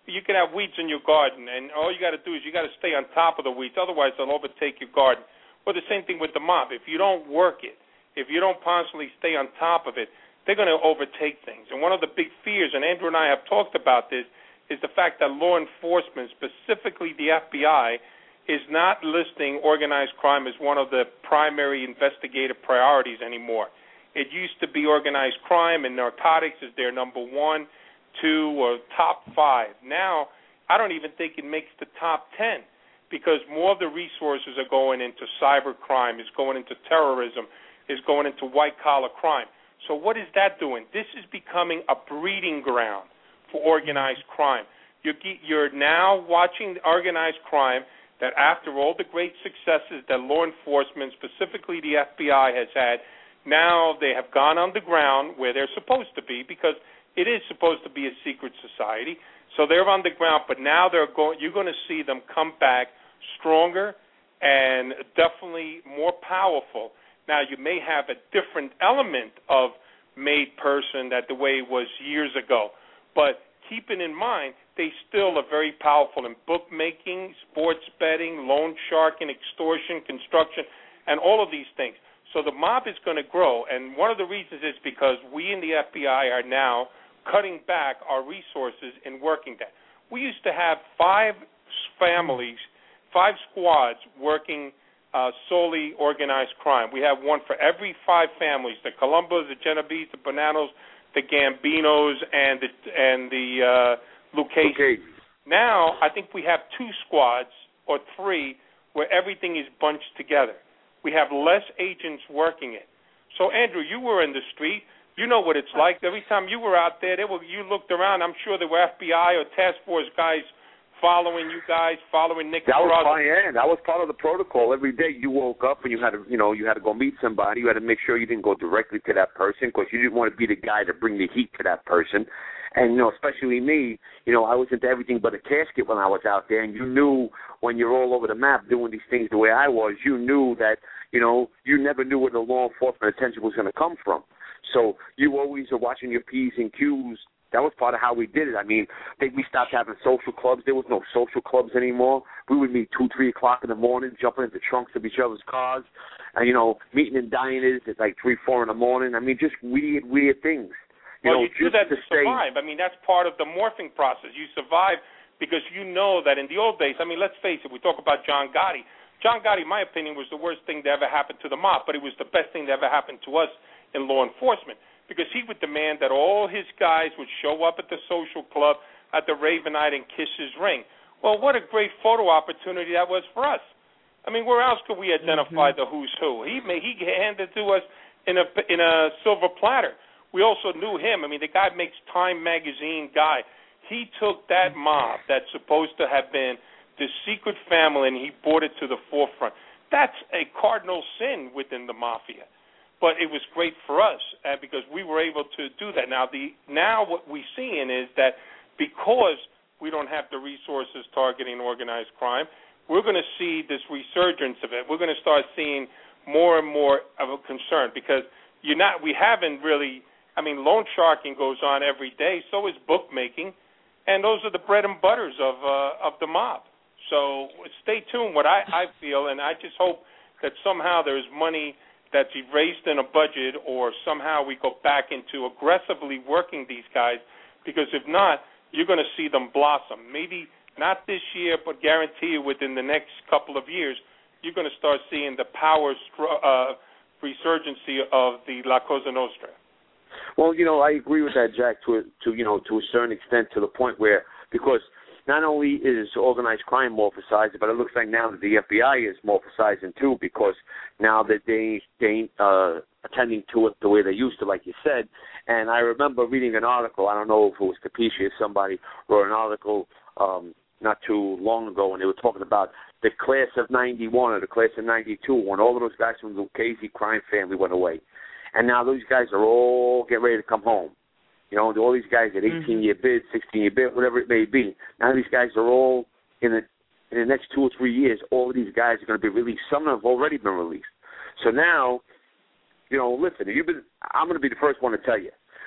you can have weeds in your garden, and all you got to do is you got to stay on top of the weeds. Otherwise, they'll overtake your garden. Or the same thing with the mob. If you don't work it, if you don't constantly stay on top of it, they're going to overtake things. And one of the big fears, and Andrew and I have talked about this, is the fact that law enforcement, specifically the F B I, is not listing organized crime as one of the primary investigative priorities anymore. It used to be organized crime and narcotics is their number one, two, or top five. Now, I don't even think it makes the top ten because more of the resources are going into cyber crime, is going into terrorism, is going into white-collar crime. So what is that doing? This is becoming a breeding ground for organized crime. You're, you're now watching organized crime that after all the great successes that law enforcement, specifically the F B I, has had, now they have gone underground where they're supposed to be because it is supposed to be a secret society. So they're underground, but now they're going. You're going to see them come back stronger and definitely more powerful. Now, you may have a different element of made person that the way it was years ago, but keeping in mind, they still are very powerful in bookmaking, sports betting, loan sharking, extortion, construction, and all of these things. So the mob is going to grow, and one of the reasons is because we in the F B I are now cutting back our resources in working that. We used to have five families, five squads working uh, solely organized crime. We have one for every five families, the Columbus, the Genovese, the Bonanos, the Gambinos, and the, and the uh, Lucchese. Okay. Now I think we have two squads or three where everything is bunched together. We have less agents working it. So, Andrew, you were in the street. You know what it's like. Every time you were out there, there were, you looked around. I'm sure there were F B I or task force guys following you guys, following Nick. That was part, yeah, that was part of the protocol. Every day you woke up and you had to, you know, you had to go meet somebody. You had to make sure you didn't go directly to that person because you didn't want to be the guy to bring the heat to that person. And, you know, especially me, you know, I was into everything but a casket when I was out there. And you knew when you're all over the map doing these things the way I was, you knew that, you know, you never knew where the law enforcement attention was going to come from. So you always are watching your P's and Q's. That was part of how we did it. I mean, they, we stopped having social clubs. There was no social clubs anymore. We would meet two, three o'clock in the morning, jumping into trunks of each other's cars, and, you know, meeting in diners at like three, four in the morning. I mean, just weird, weird things. You well, know, you do that to, to survive. I mean, that's part of the morphing process. You survive because you know that in the old days, I mean, let's face it, we talk about John Gotti. John Gotti, in my opinion, was the worst thing that ever happened to the mob, but it was the best thing that ever happened to us in law enforcement because he would demand that all his guys would show up at the social club at the Ravenite and kiss his ring. Well, what a great photo opportunity that was for us. I mean, where else could we identify mm-hmm. the who's who? He he handed it to us in a in a silver platter. We also knew him. I mean, the guy makes Time magazine guy. He took that mob that's supposed to have been the secret family and he brought it to the forefront. That's a cardinal sin within the mafia. But it was great for us uh, because we were able to do that. Now, the now what we're seeing is that because we don't have the resources targeting organized crime, we're going to see this resurgence of it. We're going to start seeing more and more of a concern because you're not. We haven't really. I mean, loan sharking goes on every day. So is bookmaking, and those are the bread and butters of uh, of the mob. So stay tuned. What I, I feel, and I just hope that somehow there's money that's erased in a budget or somehow we go back into aggressively working these guys because if not, you're going to see them blossom. Maybe not this year, but guarantee you within the next couple of years, you're going to start seeing the power uh, resurgency of the La Cosa Nostra. Well, you know, I agree with that, Jack, to, to you know, to a certain extent to the point where because not only is organized crime morphosized, but it looks like now that the F B I is morphosizing too because now that they, they ain't uh, attending to it the way they used to, like you said. And I remember reading an article, I don't know if it was Capisci or somebody wrote an article um, not too long ago, and they were talking about the class of ninety-one or the class of ninety-two when all of those guys from the Lucchese crime family went away. And now those guys are all getting ready to come home. You know, all these guys at eighteen-year bid, sixteen-year bid, whatever it may be. Now these guys are all, in the, in the next two or three years, all of these guys are going to be released. Some have already been released. So now, you know, listen, you've been, I'm going to be the first one to tell you.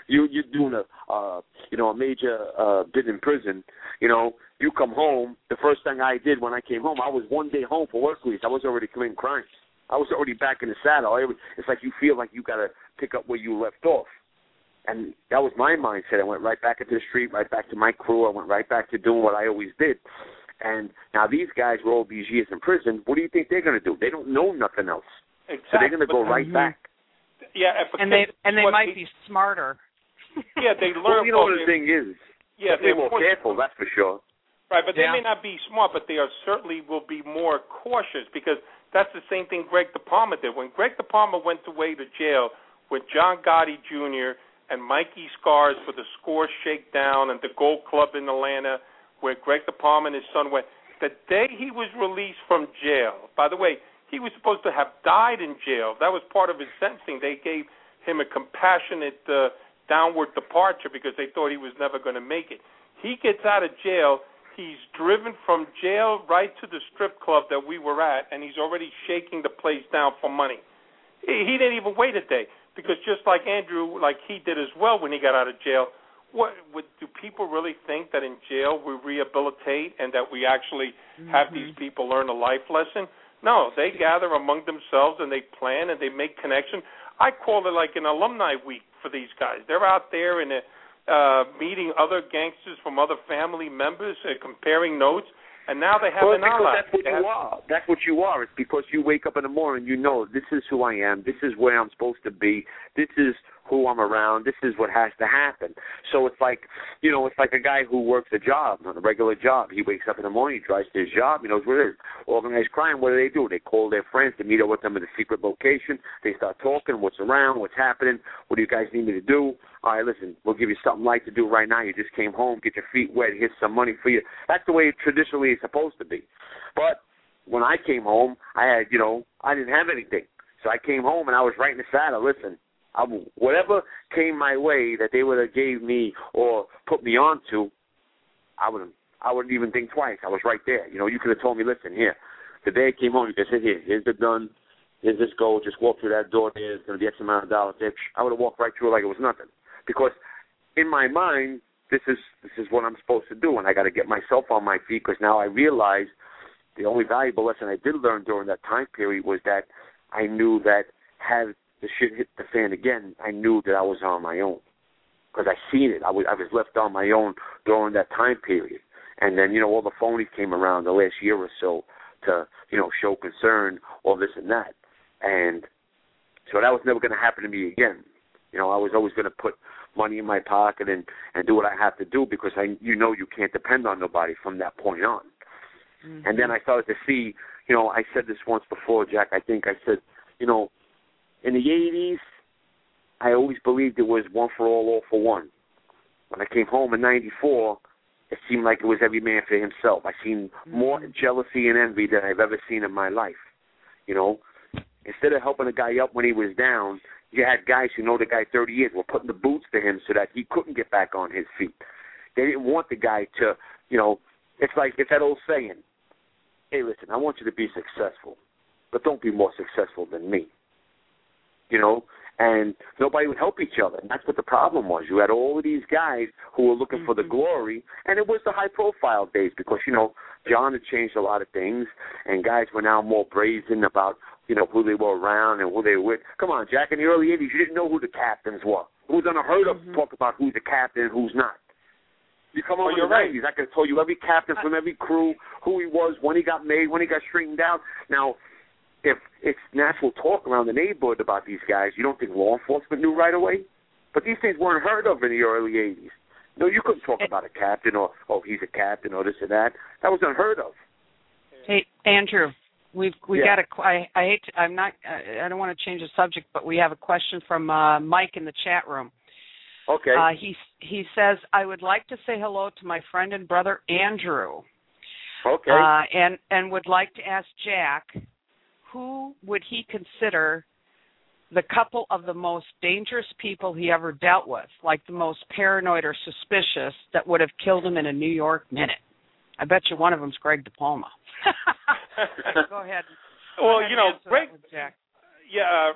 You you're doing a uh, you know a major uh, bit in prison. You know, you come home. The first thing I did when I came home, I was one day home for work release. I was already committing crimes. I was already back in the saddle. It's like you feel like you got to pick up where you left off. And that was my mindset. I went right back into the street, right back to my crew. I went right back to doing what I always did. And now these guys were all these years in prison. What do you think they're going to do? They don't know nothing else. Exactly. So they're going to go right mm-hmm. back. Yeah, and they and they might be smarter. Yeah, they learn. Well, you know what the thing is? Yeah, they're more careful. That's for sure. Right, but yeah. they may not be smart, but they are certainly will be more cautious because that's the same thing Greg DePalma did. When Greg DePalma went away to jail with John Gotti Junior and Mikey Scars for the Score Shakedown and the Gold Club in Atlanta, where Greg DePalma and his son went, the day he was released from jail, by the way, he was supposed to have died in jail. That was part of his sentencing. They gave him a compassionate uh, downward departure because they thought he was never going to make it. He gets out of jail. He's driven from jail right to the strip club that we were at, and he's already shaking the place down for money. He, he didn't even wait a day because just like Andrew, like he did as well when he got out of jail, what would, do people really think that in jail we rehabilitate and that we actually mm-hmm. have these people learn a life lesson? No, they gather among themselves and they plan and they make connection. I call it like an alumni week for these guys. They're out there in a Uh, meeting other gangsters from other family members, uh, comparing notes, and now they have well, an ally. That's what you are. That's what you are. It's because you wake up in the morning, you know, this is who I am, this is where I'm supposed to be, this is who I'm around, this is what has to happen. So it's like, you know, it's like a guy who works a job, a regular job. He wakes up in the morning, he drives to his job, he knows where it is. Organized crime, what do they do? They call their friends to meet up with them at a secret location. They start talking, what's around, what's happening, what do you guys need me to do? All right, listen, we'll give you something light to do right now. You just came home, get your feet wet, here's some money for you. That's the way it traditionally is supposed to be. But when I came home, I had, you know, I didn't have anything. So I came home and I was right in the saddle. Listen, I, whatever came my way that they would have gave me or put me onto, I wouldn't, I wouldn't even think twice. I was right there. You know, you could have told me, listen, here, the day I came home, you could say, here, here's the gun, here's this gold, just walk through that door there, it's going to be X amount of dollars there. I would have walked right through it like it was nothing. Because in my mind, this is this is what I'm supposed to do, and I got to get myself on my feet because now I realize the only valuable lesson I did learn during that time period was that I knew that had the shit hit the fan again, I knew that I was on my own because I seen it. I was I was left on my own during that time period, and then you know all the phonies came around the last year or so to you know show concern, all this and that, and so that was never going to happen to me again. You know, I was always going to put money in my pocket and, and do what I have to do because I, you know, you can't depend on nobody from that point on. Mm-hmm. And then I started to see, you know, I said this once before, Jack. I think I said, you know, in the eighties, I always believed it was one for all, all for one. When I came home in ninety-four, it seemed like it was every man for himself. I seen mm-hmm. more jealousy and envy than I've ever seen in my life. You know, instead of helping a guy up when he was down, you had guys who know the guy thirty years were putting the boots to him so that he couldn't get back on his feet. They didn't want the guy to, you know, it's like, it's that old saying, hey, listen, I want you to be successful, but don't be more successful than me. You know, and nobody would help each other. And that's what the problem was. You had all of these guys who were looking mm-hmm. for the glory, and it was the high-profile days because, you know, John had changed a lot of things, and guys were now more brazen about, you know, who they were around and who they were with. Come on, Jack, in the early eighties, you didn't know who the captains were. It was unheard of mm-hmm. to talk about who's the captain and who's not. You come on well, in the nineties, I could have told you every captain from every crew, who he was, when he got made, when he got straightened out. Now, if it's natural talk around the neighborhood about these guys, you don't think law enforcement knew right away? But these things weren't heard of in the early eighties. No, you couldn't talk about a captain or, oh, he's a captain or this or that. That was unheard of. Hey, Andrew, we've we yeah. got a. I, I hate. To, I'm not. I don't want to change the subject, but we have a question from uh, Mike in the chat room. Okay. Uh, he he says, I would like to say hello to my friend and brother Andrew. Okay. Uh, and and would like to ask Jack, who would he consider the couple of the most dangerous people he ever dealt with, like the most paranoid or suspicious that would have killed him in a New York minute? I bet you one of them's Greg DePalma. Go ahead. Well, Go ahead you know, Greg. Jack. Yeah, uh, real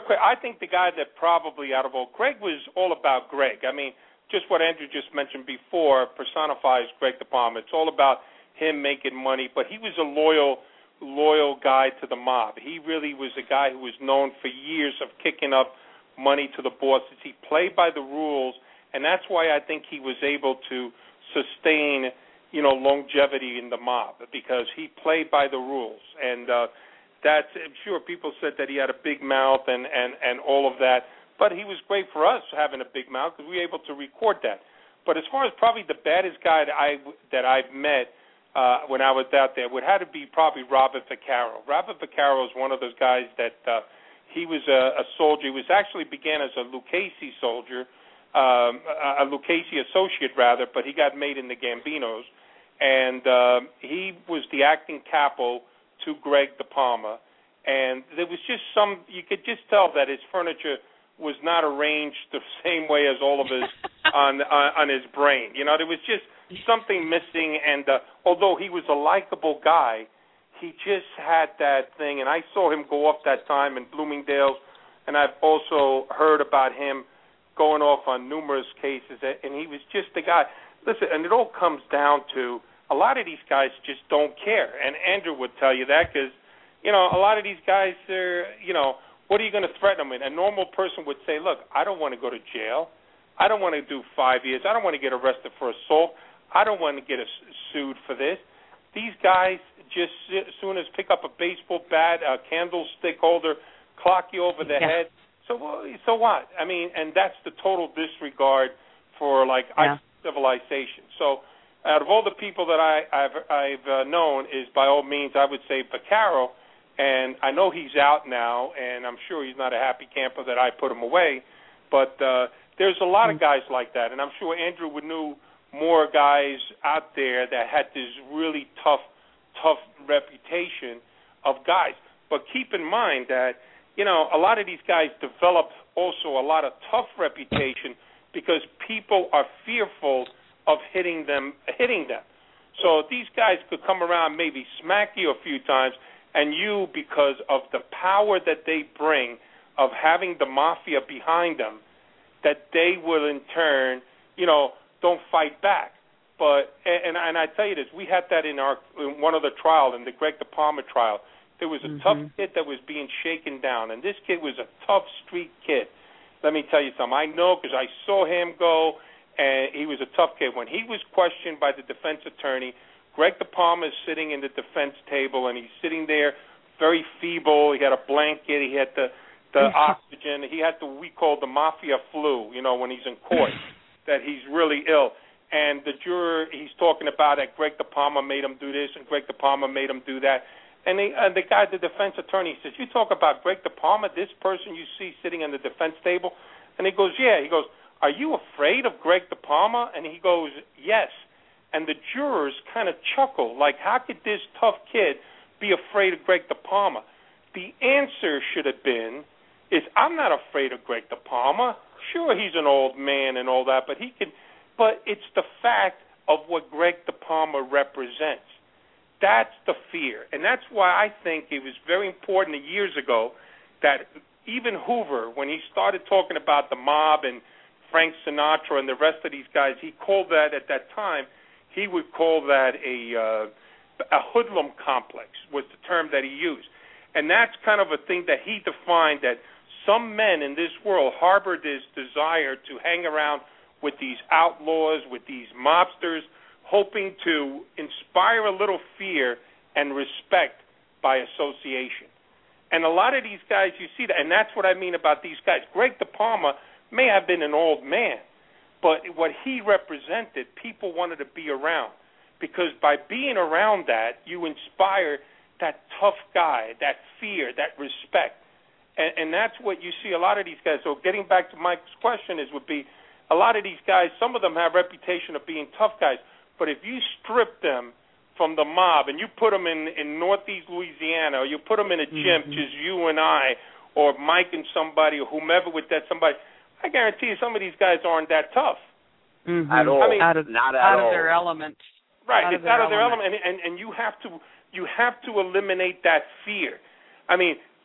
quick, I think the guy that probably out of all, Greg was all about Greg. I mean, just what Andrew just mentioned before personifies Greg DePalma. It's all about him making money, but he was a loyal, loyal guy to the mob. He really was a guy who was known for years of kicking up money to the bosses. He played by the rules, and that's why I think he was able to sustain, you know, longevity in the mob, because he played by the rules. And uh, that's, I'm sure people said that he had a big mouth and, and, and all of that, but he was great for us having a big mouth because we were able to record that. But as far as probably the baddest guy that, I, that I've met uh, when I was out there would have to be probably Robert Vaccaro. Robert Vaccaro is one of those guys that uh, he was a, a soldier. He was actually began as a Lucchese soldier, um, a Lucchese associate rather, but he got made in the Gambinos. And uh, he was the acting capo to Greg DePalma. And there was just some, you could just tell that his furniture was not arranged the same way as all of his on, on on his brain. You know, there was just something missing. And uh, although he was a likable guy, he just had that thing. And I saw him go off that time in Bloomingdale's, and I've also heard about him going off on numerous cases. And he was just the guy. Listen, and it all comes down to a lot of these guys just don't care. And Andrew would tell you that because, you know, a lot of these guys, they're, you know, what are you going to threaten them with? A normal person would say, look, I don't want to go to jail. I don't want to do five years. I don't want to get arrested for assault. I don't want to get a, sued for this. These guys just as soon as pick up a baseball bat, a candlestick holder, clock you over the yeah. head. So, so what? I mean, and that's the total disregard for, like, yeah. civilization. So out of all the people that I, I've, I've uh, known is, by all means, I would say Vaccaro. And I know he's out now, and I'm sure he's not a happy camper that I put him away. But uh, there's a lot of guys like that, and I'm sure Andrew would know more guys out there that had this really tough, tough reputation of guys. But keep in mind that, you know, a lot of these guys develop also a lot of tough reputation because people are fearful of hitting them, hitting them. So these guys could come around, maybe smack you a few times, and you, because of the power that they bring of having the mafia behind them, that they will in turn, you know, don't fight back. But and and I tell you this, we had that in our in one of the trials, in the Greg DePalma trial. There was a mm-hmm. tough kid that was being shaken down, and this kid was a tough street kid. Let me tell you something. I know because I saw him go, and he was a tough kid. When he was questioned by the defense attorney, Greg DePalma is sitting in the defense table, and he's sitting there very feeble. He had a blanket. He had the, the oxygen. He had the, we call the mafia flu, you know, when he's in court, that he's really ill. And the juror, he's talking about that Greg DePalma made him do this and Greg DePalma made him do that. And, they, and the guy, the defense attorney, says, you talk about Greg DePalma, this person you see sitting on the defense table? And he goes, yeah. He goes, are you afraid of Greg DePalma? And he goes, yes. And the jurors kind of chuckle, like, how could this tough kid be afraid of Greg DePalma? The answer should have been, is I'm not afraid of Greg DePalma. Sure, he's an old man and all that, but he can. But it's the fact of what Greg DePalma represents. That's the fear. And that's why I think it was very important years ago that even Hoover, when he started talking about the mob and Frank Sinatra and the rest of these guys, he called that at that time, he would call that a uh, a hoodlum complex was the term that he used. And that's kind of a thing that he defined, that some men in this world harbor this desire to hang around with these outlaws, with these mobsters, hoping to inspire a little fear and respect by association. And a lot of these guys, you see that, and that's what I mean about these guys. Greg DePalma may have been an old man, but what he represented, people wanted to be around, because by being around that, you inspire that tough guy, that fear, that respect. And, and that's what you see a lot of these guys. So getting back to Mike's question is would be, a lot of these guys, some of them have a reputation of being tough guys, but if you strip them from the mob and you put them in, in northeast Louisiana, or you put them in a gym, mm-hmm. just you and I, or Mike and somebody, or whomever with that somebody, I guarantee you some of these guys aren't that tough. Mm-hmm. At all. I mean, out of, not at out all. of their element. Right, out it's of their out of their element, element, and, and, and you have to you have to eliminate that fear. I mean,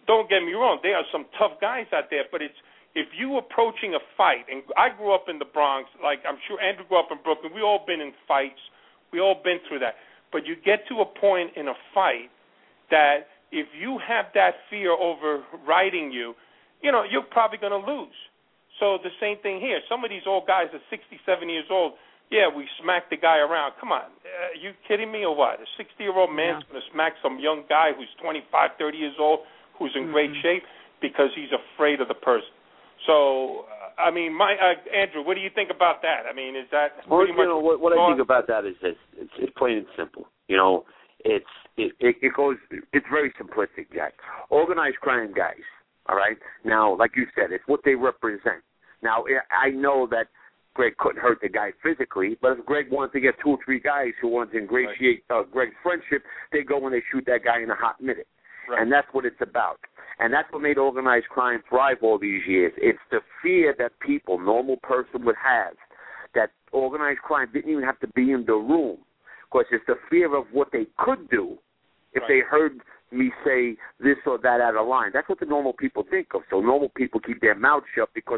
don't get me wrong, there are some tough guys out there, but it's if you approaching a fight, and I grew up in the Bronx, like I'm sure Andrew grew up in Brooklyn, we all been in fights, we all been through that. But you get to a point in a fight that if you have that fear overriding you, you know, you're probably going to lose. So the same thing here. Some of these old guys are sixty-seven years old. Yeah, we smacked the guy around. Come on, uh, you kidding me or what? A sixty-year-old man's yeah. going to smack some young guy who's twenty-five, thirty years old, who's in mm-hmm. great shape because he's afraid of the person. So, uh, I mean, my uh, Andrew, what do you think about that? I mean, is that well, pretty you much know, what, what I think about that is this. It's, it's plain and simple. You know, it's it, it, it goes. It's very simplistic, Jack. Organized crime guys. All right. Now, like you said, it's what they represent. Now, I know that Greg couldn't hurt the guy physically, but if Greg wanted to get two or three guys who wanted to ingratiate right. uh, Greg's friendship, they go and they shoot that guy in a hot minute. Right. And that's what it's about. And that's what made organized crime thrive all these years. It's the fear that people, normal person would have, that organized crime didn't even have to be in the room, because it's the fear of what they could do if right. they heard me say this or that out of line. That's what the normal people think of. So normal people keep their mouths shut because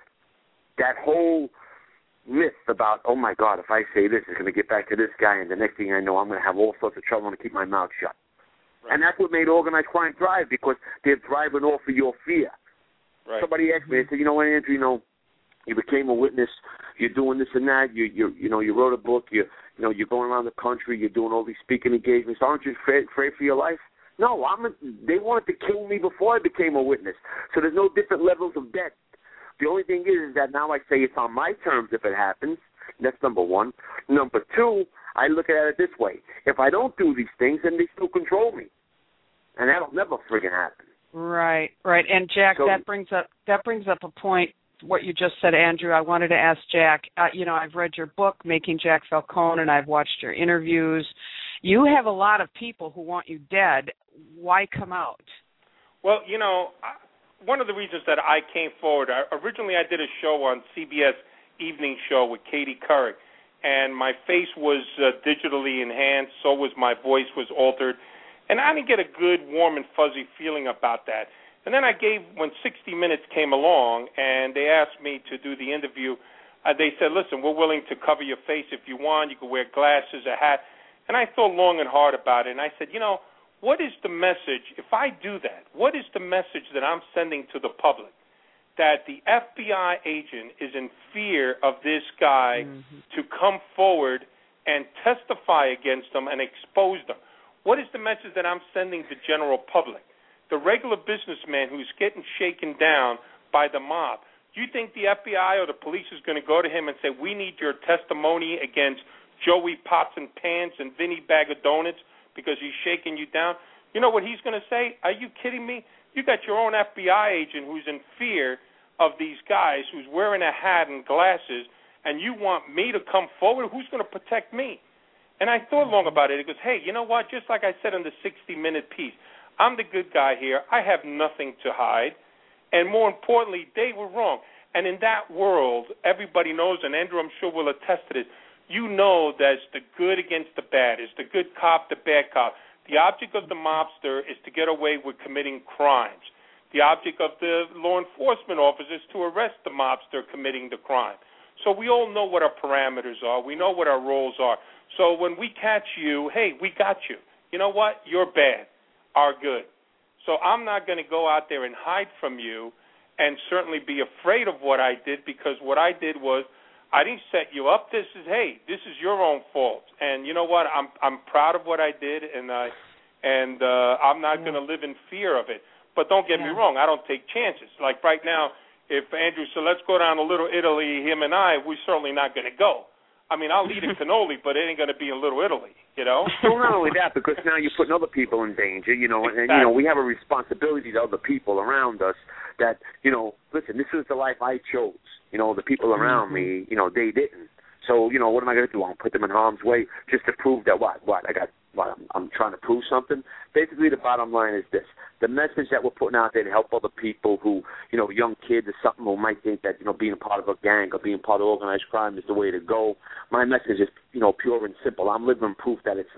that whole myth about, oh, my God, if I say this, it's going to get back to this guy, and the next thing I know, I'm going to have all sorts of trouble. I'm going to keep my mouth shut. Right. And that's what made organized crime thrive, because they're thriving off of your fear. Right. Somebody asked me, they said, you know what, Andrew, you know, you became a witness, you're doing this and that, you you you know, you wrote a book, you you know, you're going around the country, you're doing all these speaking engagements. Aren't you afraid, afraid for your life? No, I'm a, they wanted to kill me before I became a witness. So there's no different levels of death. The only thing is, is that now I say it's on my terms if it happens. That's number one. Number two, I look at it this way. If I don't do these things, then they still control me. And that'll never friggin' happen. Right, right. And, Jack, so, that brings up that brings up a point, what you just said, Andrew. I wanted to ask Jack, uh, you know, I've read your book, Making Jack Falcone, and I've watched your interviews. You have a lot of people who want you dead. Why come out? Well, you know, one of the reasons that I came forward, I, originally I did a show on C B S Evening Show with Katie Couric, and my face was uh, digitally enhanced, so was my voice was altered, and I didn't get a good, warm and fuzzy feeling about that. And then I gave, when sixty minutes came along and they asked me to do the interview, uh, they said, listen, we're willing to cover your face if you want. You can wear glasses, a hat. And I thought long and hard about it, and I said, you know, what is the message, if I do that, what is the message that I'm sending to the public? That the F B I agent is in fear of this guy mm-hmm. to come forward and testify against them and expose them. What is the message that I'm sending to general public? The regular businessman who's getting shaken down by the mob. Do you think the F B I or the police is going to go to him and say, we need your testimony against Joey Pots and Pants and Vinny Bag of Donuts because he's shaking you down? You know what he's going to say? Are you kidding me? You got your own F B I agent who's in fear of these guys, who's wearing a hat and glasses, and you want me to come forward? Who's going to protect me? And I thought long about it. He goes, hey, you know what? Just like I said in the sixty-minute piece, I'm the good guy here. I have nothing to hide. And more importantly, they were wrong. And in that world, everybody knows, and Andrew, I'm sure, will attest to this, you know that it's the good against the bad. It's the good cop, the bad cop. The object of the mobster is to get away with committing crimes. The object of the law enforcement officer is to arrest the mobster committing the crime. So we all know what our parameters are. We know what our roles are. So when we catch you, hey, we got you. You know what? You're bad. Are good. So I'm not going to go out there and hide from you and certainly be afraid of what I did, because what I did was I didn't set you up. This is, hey, this is your own fault. And you know what? I'm I'm proud of what I did, and I and uh, I'm not yeah. going to live in fear of it. But don't get yeah. me wrong, I don't take chances. Like right now, if Andrew said, let's go down to Little Italy, him and I, we're certainly not going to go. I mean, I'll eat a cannoli, but it ain't going to be in Little Italy, you know? Well, not only that, because now you're putting other people in danger, you know, and, exactly. and, you know, we have a responsibility to other people around us that, you know, listen, this is the life I chose. You know, the people around mm-hmm. me, you know, they didn't. So, you know, what am I going to do? I'm going to put them in harm's way just to prove that what? What? I got, what? I'm, I'm trying to prove something? Basically, the bottom line is this. The message that we're putting out there to help other people who, you know, young kids or something who might think that, you know, being part of a gang or being part of organized crime is the way to go. My message is, you know, pure and simple. I'm living proof that it's not.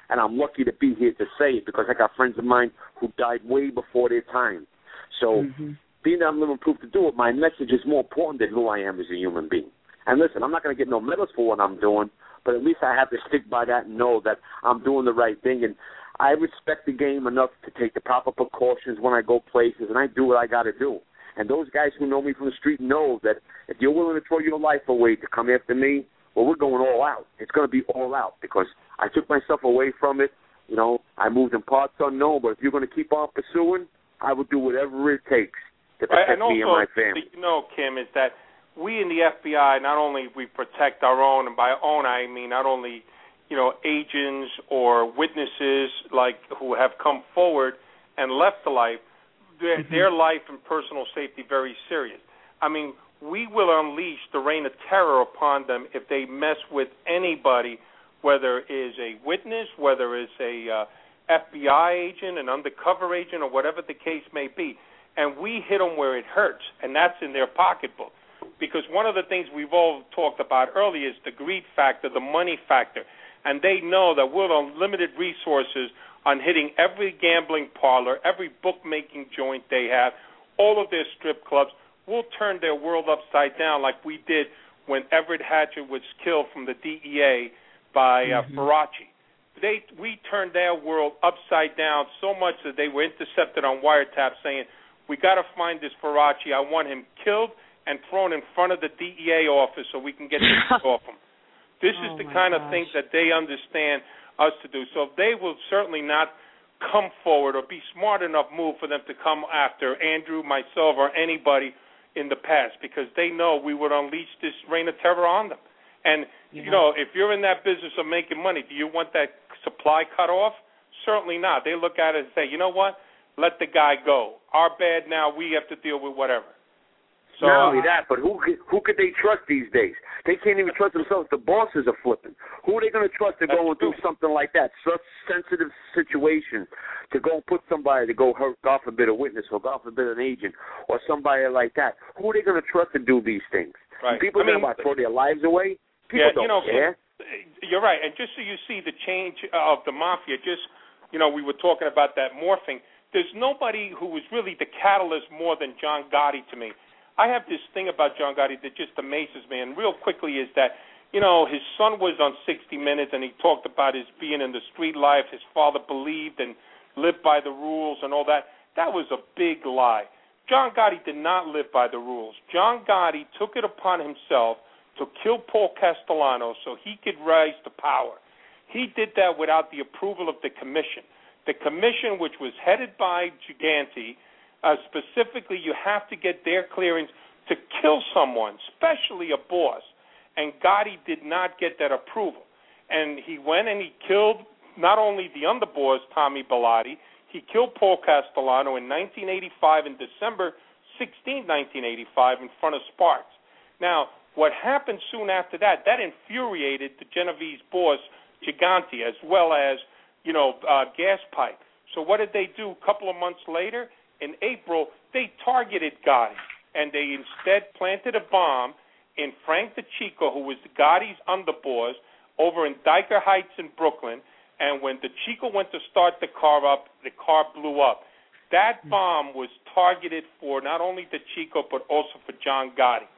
and I'm lucky to be here to say it because I got friends of mine who died way before their time. So mm-hmm. being that I'm living proof to do it, my message is more important than who I am as a human being. And listen, I'm not going to get no medals for what I'm doing, but at least I have to stick by that and know that I'm doing the right thing. And I respect the game enough to take the proper precautions when I go places, and I do what I got to do. And those guys who know me from the street know that if you're willing to throw your life away to come after me, well, we're going all out. It's going to be all out because I took myself away from it. You know, I moved in parts unknown, but if you're going to keep on pursuing, I will do whatever it takes to protect and also, me and my family. You know, Kim, is that we in the F B I, not only we protect our own, and by own I mean not only, you know, agents or witnesses like who have come forward and left the life, their, mm-hmm. their life and personal safety very serious. I mean, we will unleash the reign of terror upon them if they mess with anybody, whether it is a witness, whether it's a uh, F B I agent, an undercover agent, or whatever the case may be. And we hit them where it hurts, and that's in their pocketbook. Because one of the things we've all talked about earlier is the greed factor, the money factor. And they know that we're on limited resources on hitting every gambling parlor, every bookmaking joint they have, all of their strip clubs. We'll turn their world upside down like we did when Everett Hatcher was killed from the D E A by uh, mm-hmm. Faraci. They, we turned their world upside down so much that they were intercepted on wiretap saying, we got to find this Faraci. I want him killed and thrown in front of the D E A office so we can get this off him. This oh is the kind gosh. of thing that they understand us to do. So they will certainly not come forward or be smart enough move for them to come after Andrew, myself, or anybody in the past because they know we would unleash this reign of terror on them. And, yeah. you know, if you're in that business of making money, do you want that supply cut off? Certainly not. They look at it and say, you know what, let the guy go. Our bad now, we have to deal with whatever. So, not only that, but who could, who could they trust these days? They can't even trust themselves. The bosses are flipping. Who are they going to trust to go and do something like that? Such sensitive situation to go and put somebody to go hurt, God forbid, a witness or God forbid an agent or somebody like that. Who are they going to trust to do these things? Right. People I mean, are going to throw their lives away. People yeah, don't you know, care. You're right. And just so you see the change of the mafia, just, you know, we were talking about that morphing. There's nobody who was really the catalyst more than John Gotti to me. I have this thing about John Gotti that just amazes me, and real quickly is that, you know, his son was on sixty minutes, and he talked about his being in the street life. His father believed and lived by the rules and all that. That was a big lie. John Gotti did not live by the rules. John Gotti took it upon himself to kill Paul Castellano so he could rise to power. He did that without the approval of the commission. The commission, which was headed by Gigante, Uh, specifically, you have to get their clearance to kill someone, especially a boss. And Gotti did not get that approval. And he went and he killed not only the underboss, Tommy Bellotti, he killed Paul Castellano in nineteen eighty-five, in December sixteenth, nineteen eighty-five, in front of Sparks. Now, what happened soon after that, that infuriated the Genovese boss, Gigante, as well as, you know, uh, Gas Pipe. So what did they do a couple of months later? In April, they targeted Gotti, and they instead planted a bomb in Frank DeChico, who was Gotti's underboss, over in Dyker Heights in Brooklyn, and when DeChico went to start the car up, the car blew up. That bomb was targeted for not only DeChico, but also for John Gotti.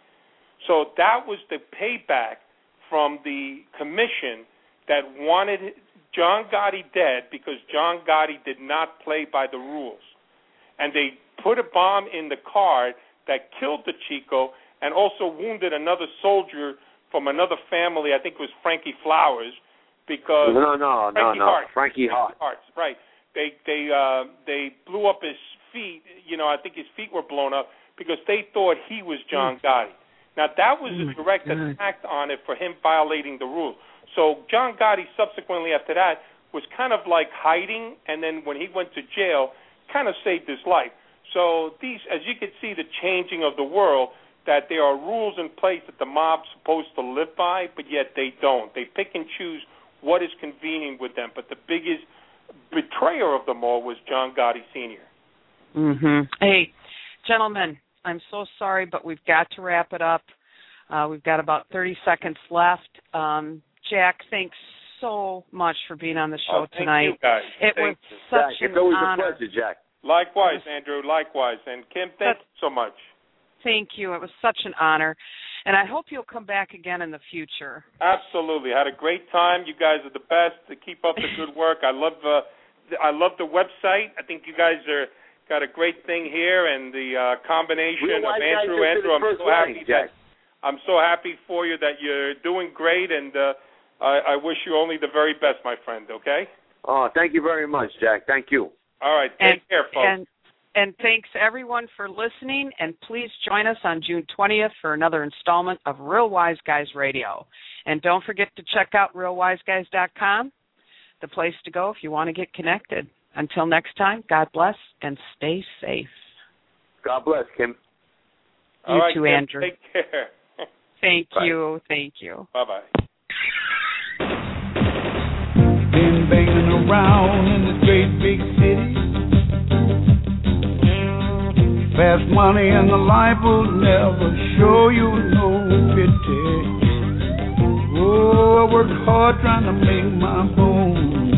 So that was the payback from the commission that wanted John Gotti dead because John Gotti did not play by the rules. And they put a bomb in the car that killed DeChico and also wounded another soldier from another family. I think it was Frankie Flowers, because no, no, Frankie no, no, Hart, Frankie Hart. Hart, right? They they uh, they blew up his feet. You know, I think his feet were blown up because they thought he was John mm. Gotti. Now that was oh a direct God. attack on it for him violating the rules. So John Gotti subsequently after that was kind of like hiding, and then when he went to jail, kind of saved his life. So these, as you can see, the changing of the world, that there are rules in place that the mob's supposed to live by, but yet they don't. They pick and choose what is convenient with them. But the biggest betrayer of them all was John Gotti Senior Mm-hmm. Hey, gentlemen, I'm so sorry, but we've got to wrap it up. Uh, we've got about thirty seconds left. Um, Jack, thanks so much for being on the show oh, thank tonight. You guys. It thank was you. such Jack, an it's always honor. a pleasure, Jack. Likewise, Andrew. Likewise. And Kim, thank you so much. Thank you. It was such an honor. And I hope you'll come back again in the future. Absolutely. Had a great time. You guys are the best. To keep up the good work. I love uh, I love the website. I think you guys are got a great thing here, and the uh, combination Real of Wise Andrew. Guys Andrew, I'm first so line, happy Jack. that I'm so happy for you that you're doing great, and uh, I, I wish you only the very best, my friend. Okay. Oh, thank you very much, Jack. Thank you. All right. Take and, care, folks. And, and thanks, everyone, for listening. And please join us on June twentieth for another installment of Real Wise Guys Radio. And don't forget to check out real wise guys dot com, the place to go if you want to get connected. Until next time, God bless and stay safe. God bless, Kim. You All right, too, Kim, Andrew. Take care. Thank Bye. you. Thank you. Bye-bye. Been banging around in this great big city. Fast money and the life will never show you no pity. Oh, I work hard trying to make my bones,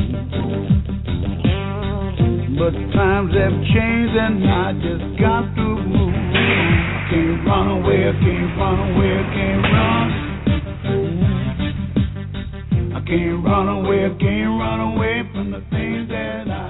but times have changed and I just got to move. I can't run away, I can't run away, I can't run. I can't run away, I can't run away from the things that I